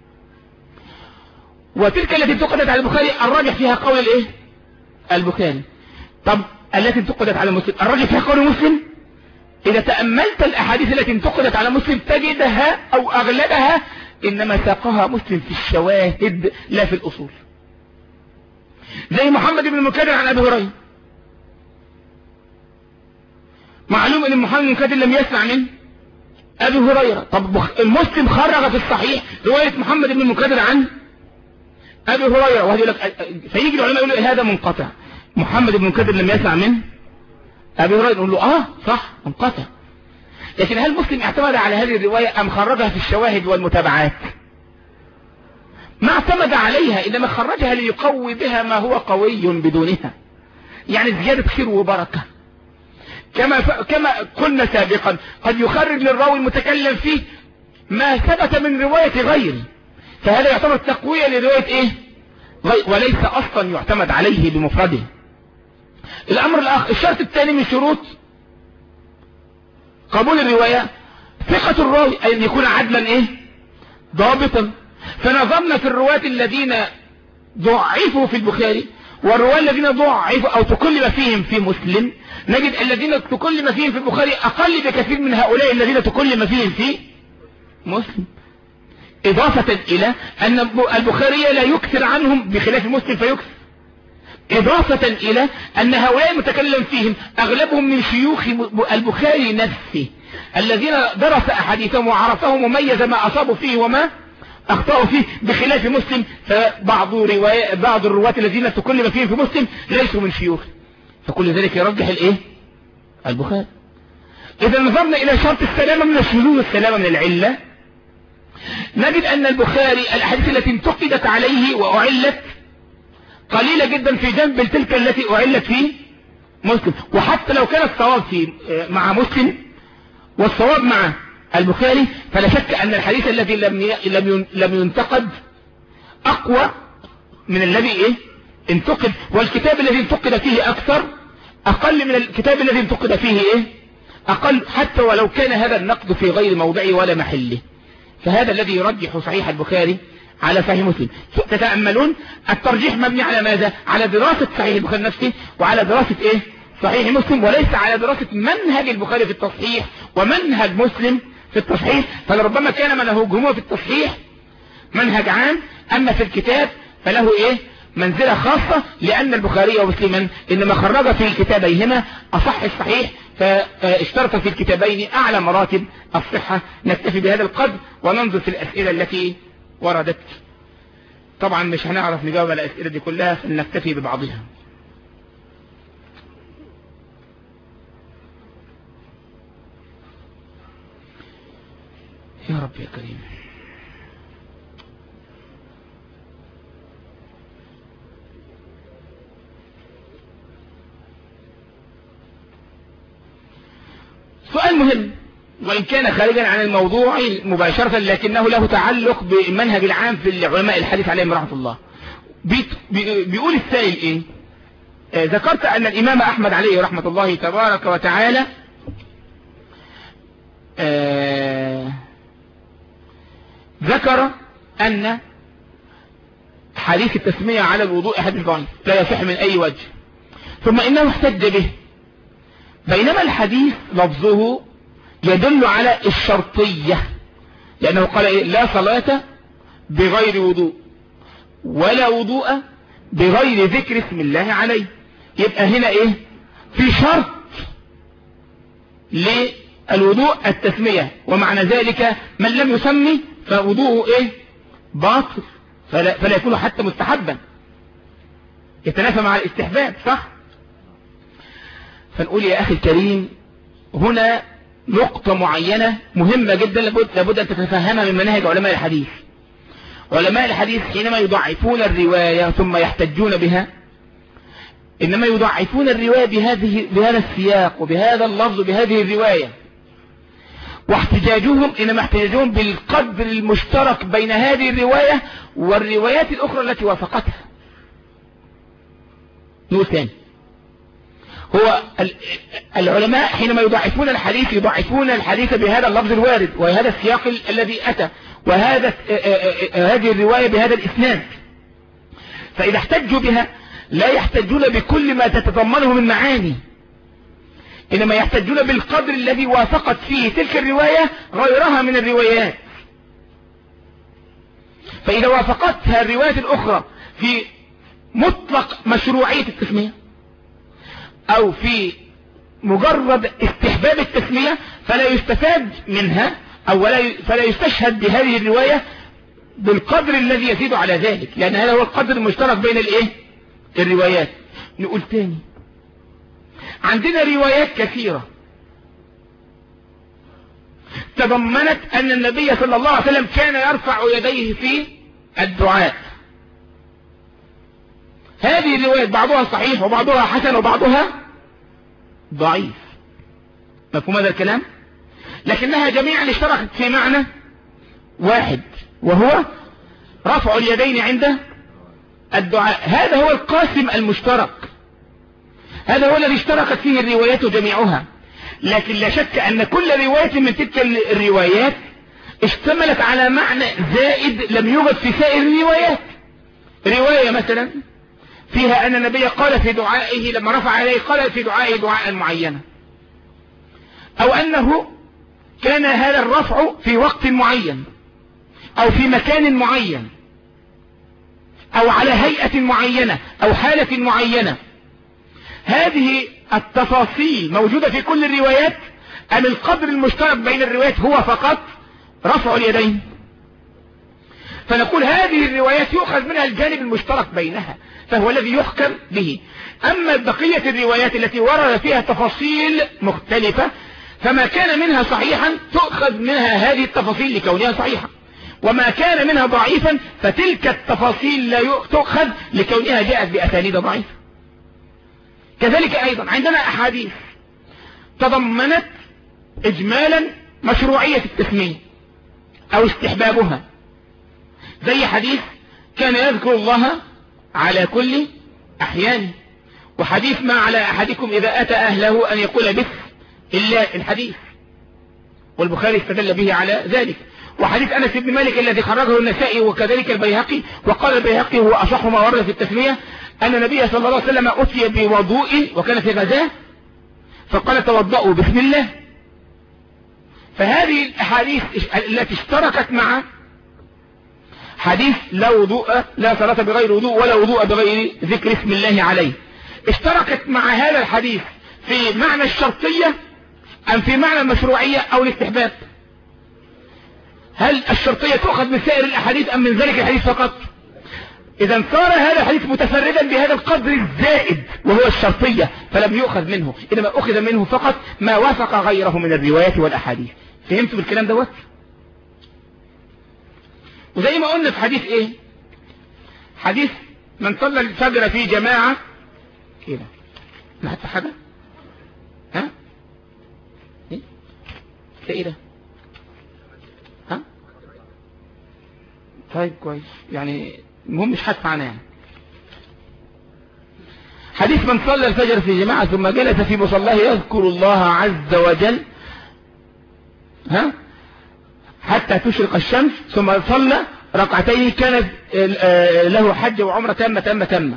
S2: وتلك التي انتقدت على البخاري الراجح فيها قول الايه؟ البخاري. طب التي انتقدت على مسلم الراجح فيها قول مسلم؟ اذا تأملت الاحاديث التي انتقدت على مسلم تجدها او اغلبها انما ساقها مسلم في الشواهد لا في الاصول. زي محمد بن المكدر عن ابي هريره، معلوم ان محمد بن المكدر لم يسمع من ابي هريره. طب المسلم خرج في الصحيح روايه محمد بن المكدر عن ابي هريره، وهذا يقول لك، فيجي العلماء يقولوا إيه هذا منقطع، محمد بن المكدر لم يسمع من ابي هريره، نقول له اه صح منقطع. لكن هل مسلم اعتمد على هذه الروايه ام خرجها في الشواهد والمتابعات؟ ما اعتمد عليها، انما خرجها ليقوي بها ما هو قوي بدونها، يعني زياده خير وبركه. كما ف... كما قلنا سابقا قد يخرج للراوي المتكلم فيه ما ثبت من روايه غيره، فهذا يعتبر تقويه لروايه ايه؟ غير، وليس اصلا يعتمد عليه بمفرده. الامر الاخر، الشرط الثاني من شروط قبول الروايه ثقه الراوي، اي ان يكون عدلا ايه؟ ضابطا. فنظرنا في الرواة الذين ضعفوا في البخاري والرواة الذين ضعفوا او تكلم فيهم في مسلم، نجد الذين تكلم فيهم في البخاري اقل بكثير من هؤلاء الذين تكلم فيهم في مسلم، اضافة الى ان البخاري لا يكثر عنهم بخلاف مسلم فيكثر، اضافة الى ان هؤلاء المتكلم فيهم اغلبهم من شيوخ البخاري نفسه الذين درس احاديثهم وعرفهم وميز ما اصابوا فيه وما اخطأوا فيه، بخلاف مسلم فبعض رواية بعض الرواة الذين تكلم فيهم في مسلم ليسوا من شيوخ، فكل ذلك يرجح الايه؟ البخاري. اذا نظرنا الى شرط السلامة من الشذوذ والسلامة من العلة، نجد ان البخاري الاحاديث التي انتقدت عليه واعلت قليلة جدا في جنب تلك التي اعلت في مسلم، وحتى لو كان الصواب في مع مسلم والصواب مع البخاري فلا شك ان الحديث الذي لم لم لم ينتقد اقوى من الذي ايه؟ انتقد، والكتاب الذي انتقد فيه اكثر اقل من الكتاب الذي انتقد فيه ايه؟ اقل، حتى ولو كان هذا النقد في غير موضعه ولا محله. فهذا الذي يرجح صحيح البخاري على صحيح مسلم. تتأملون الترجيح مبني على ماذا؟ على دراسة صحيح البخاري نفسه وعلى دراسة ايه؟ صحيح مسلم، وليس على دراسة منهج البخاري في التصحيح ومنهج مسلم في التصحيح. فلربما كان منهجهما في التصحيح منهج عام، اما في الكتاب فله ايه؟ منزلة خاصة، لان البخاري ومسلما انما خرج في كتابيهما اصح الصحيح، فاشترط في الكتابين اعلى مراتب الصحة. نكتفي بهذا القدر وننظر في الاسئلة التي وردت. طبعا مش هنعرف نجاوب على الاسئلة دي كلها، فلنكتفي ببعضها. يا رب يا كريم. سؤال مهم وإن كان خارجا عن الموضوع مباشرة، لكنه له تعلق بالمنهج العام في العلماء الحديث عليهم رحمة الله. بيقول السائل ايه؟ آه ذكرت ان الامام احمد عليه رحمة الله تبارك وتعالى آه ذكر ان حديث التسمية على الوضوء حديث ضعيف لا يصح من اي وجه، ثم انه احتج به، بينما الحديث لفظه يدل على الشرطية، لانه قال إيه؟ لا صلاة بغير وضوء ولا وضوء بغير ذكر اسم الله عليه. يبقى هنا ايه؟ في شرط للوضوء التسمية، ومعنى ذلك من لم يسمي فوضوءه ايه؟ باطل، فلا, فلا يكون حتى مستحبا. يتنافى مع الاستحباب، صح؟ فنقول يا أخي الكريم هنا نقطة معينة مهمة جدا لابد, لابد أن تتفهمها من مناهج علماء الحديث. علماء الحديث حينما يضعفون الرواية ثم يحتجون بها إنما يضعفون الرواية بهذه بهذا السياق وبهذا اللفظ وبهذه الرواية، واحتجاجهم إنما احتجاجهم بالقدر المشترك بين هذه الرواية والروايات الأخرى التي وافقتها. نقول ثاني، هو العلماء حينما يضعفون الحديث يضعفون الحديث بهذا اللفظ الوارد وهذا السياق الذي أتى وهذا هذه الرواية بهذا الإسناد، فإذا احتجوا بها لا يحتجون بكل ما تتضمنه من معاني، إنما يحتجون بالقدر الذي وافقت فيه تلك الرواية غيرها من الروايات. فإذا وافقتها الروايات الأخرى في مطلق مشروعية التسمية أو في مجرد استحباب التسمية فلا يستفاد منها أو فلا يستشهد بهذه الرواية بالقدر الذي يزيد على ذلك، لأن هذا هو القدر المشترك بين الإيه؟ الروايات. نقول تاني، عندنا روايات كثيرة تضمنت أن النبي صلى الله عليه وسلم كان يرفع يديه في الدعاء. هذه الروايات بعضها صحيح وبعضها حسن وبعضها ضعيف، مفهوم هذا الكلام؟ لكنها جميعا اشتركت في معنى واحد وهو رفع اليدين عند الدعاء. هذا هو القاسم المشترك، هذا هو الذي اشتركت فيه الروايات جميعها. لكن لا شك أن كل رواية من تلك الروايات اشتملت على معنى زائد لم يوجد في سائر الروايات. رواية مثلا فيها أن النبي قال في دعائه لما رفع يديه قال في دعائه دعاء معينة، أو أنه كان هذا الرفع في وقت معين أو في مكان معين أو على هيئة معينة أو حالة معينة. هذه التفاصيل موجودة في كل الروايات أم القدر المشترك بين الروايات هو فقط رفع اليدين؟ فنقول هذه الروايات يؤخذ منها الجانب المشترك بينها فهو الذي يحكم به. أما بقية الروايات التي ورد فيها تفاصيل مختلفة فما كان منها صحيحا تؤخذ منها هذه التفاصيل لكونها صحيحة، وما كان منها ضعيفا فتلك التفاصيل لا تؤخذ لكونها جاءت بأسانيد ضعيفة. كذلك أيضا عندنا أحاديث تضمنت إجمالا مشروعية التسمية أو استحبابها، زي حديث كان يذكر الله على كل أحيانه، وحديث ما على أحدكم إذا أتى أهله أن يقول بسم إلا الحديث، والبخاري استدل به على ذلك. وحديث أنس بن مالك الذي خرجه النسائي وكذلك البيهقي، وقال البيهقي هو أصح ما ورد في التسمية أن النبي صلى الله عليه وسلم أتي بوضوء وكان في غزاه فقال توضؤوا بسم الله. فهذه الأحاديث التي اشتركت مع حديث لا وضوء لا صلاة بغير وضوء ولا وضوء بغير ذكر اسم الله عليه اشتركت مع هذا الحديث في معنى الشرطية أم في معنى المشروعية أو الاستحباب؟ هل الشرطية تؤخذ من سائر الأحاديث أم من ذلك الحديث فقط؟ إذا صار هذا الحديث متفردا بهذا القدر الزائد وهو الشرطية فلم يؤخذ منه، إنما أخذ منه فقط ما وافق غيره من الروايات والأحاديث. فهمتوا بالكلام دوت؟ وزي ما قلنا في حديث إيه؟ حديث من صلى الفجر في جماعة كده ما حتى حاجة ها؟ إيه؟ إيه ده؟ ها؟ طيب كويس، يعني المهم مش حدث عنها يعني. حديث من صلى الفجر في جماعة ثم جلس في مصلاه يذكر الله عز وجل ها حتى تشرق الشمس ثم صلى ركعتين كانت له حج وعمرة تامة تامة تامة.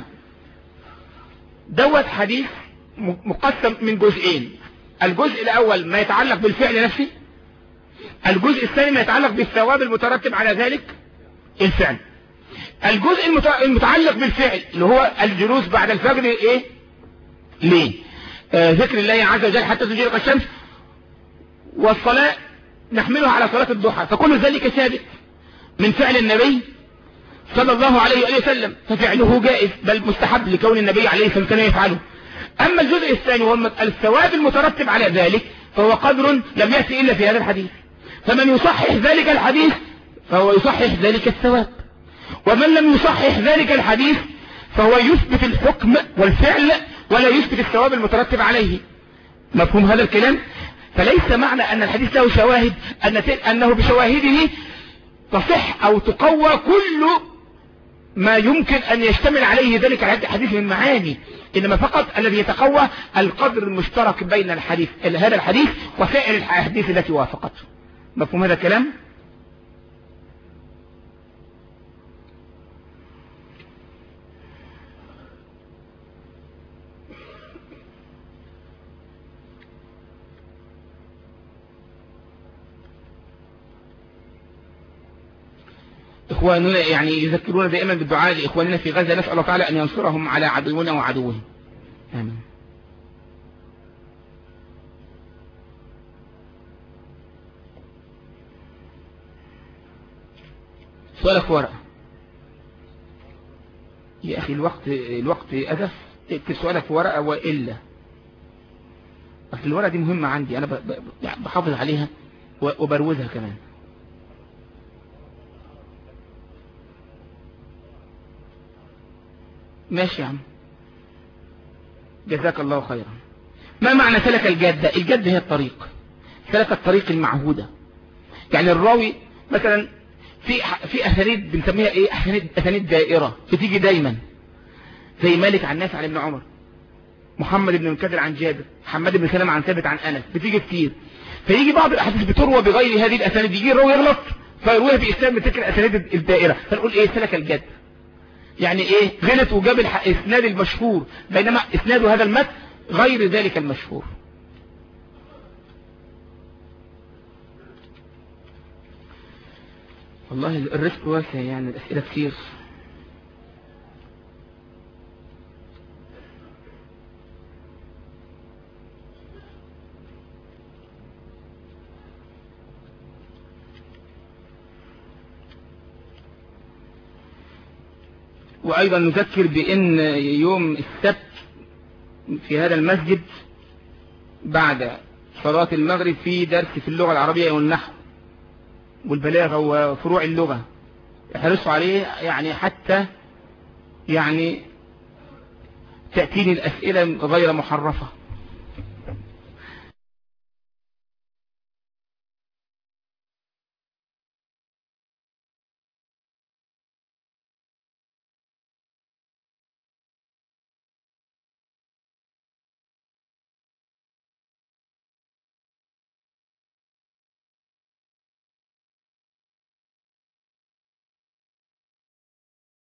S2: دوت حديث مقسم من جزئين، الجزء الأول ما يتعلق بالفعل نفسه، الجزء الثاني ما يتعلق بالثواب المترتب على ذلك الفعل. الجزء المتعلق بالفعل اللي هو الجلوس بعد الفجر ايه ليه آه ذكر الله عز وجل حتى تشرق الشمس، والصلاة نحملها على صلاة الضحى، فكل ذلك ثابت من فعل النبي صلى الله عليه وسلم ففعله جائز بل مستحب لكون النبي عليه الصلاة والسلام يفعله. أما الجزء الثاني وهو الثواب المترتب على ذلك فهو قدر لم يأتي إلا في هذا الحديث، فمن يصحح ذلك الحديث فهو يصحح ذلك الثواب، ومن لم يصحح ذلك الحديث فهو يثبت الحكم والفعل ولا يثبت الثواب المترتب عليه. مفهوم هذا الكلام؟ فليس معنى أن الحديث له شواهد أن أنه بشواهده تصح أو تقوى كل ما يمكن أن يشتمل عليه ذلك الحديث من معاني، إنما فقط الذي يتقوى القدر المشترك بين الحديث هذا الحديث وسائر الأحاديث التي وافقته. مفهوم هذا الكلام؟ إخواننا يعني يذكرون دائما بالدعاء لإخواننا في غزة، نسأل الله تعالى أن ينصرهم على عدونا وعدوهم. آمين. سؤالك ورقة يا أخي، الوقت الوقت أدف، اكتب سؤالك ورقة وإلا، أصل الورقة دي مهمة عندي أنا بحافظ عليها وبروزها كمان. ماشي يا عم، جزاك الله خيرا. ما معنى سلك الجادة؟ الجادة هي الطريق، سلك الطريق المعهودة. يعني الراوي مثلا في في أسانيد بنسميها ايه، أسانيد أسانيد دائرة بتيجي دايما، زي مالك عن نافع عن ابن عمر، محمد بن منكدر عن جابر، حماد بن سلمة عن ثابت عن أنس، بتيجي كتير. فيجي بعض الأحاديث بتروى بغير هذه الأسانيد، يجي الراوي يغلط فيرويها في إسناد من تلك الأسانيد الدائرة، فنقول ايه سلك الجادة. يعني ايه، غلط وجاب الاسناد المشهور بينما اسناد هذا المتن غير ذلك المشهور. والله الرزق واسع، يعني الاسئله كتير. وأيضا نذكر بأن يوم السبت في هذا المسجد بعد صلاة المغرب في درس في اللغة العربية والنحو والبلاغة وفروع اللغة، احرصوا عليه يعني حتى يعني تأتيني الأسئلة غير محرفة.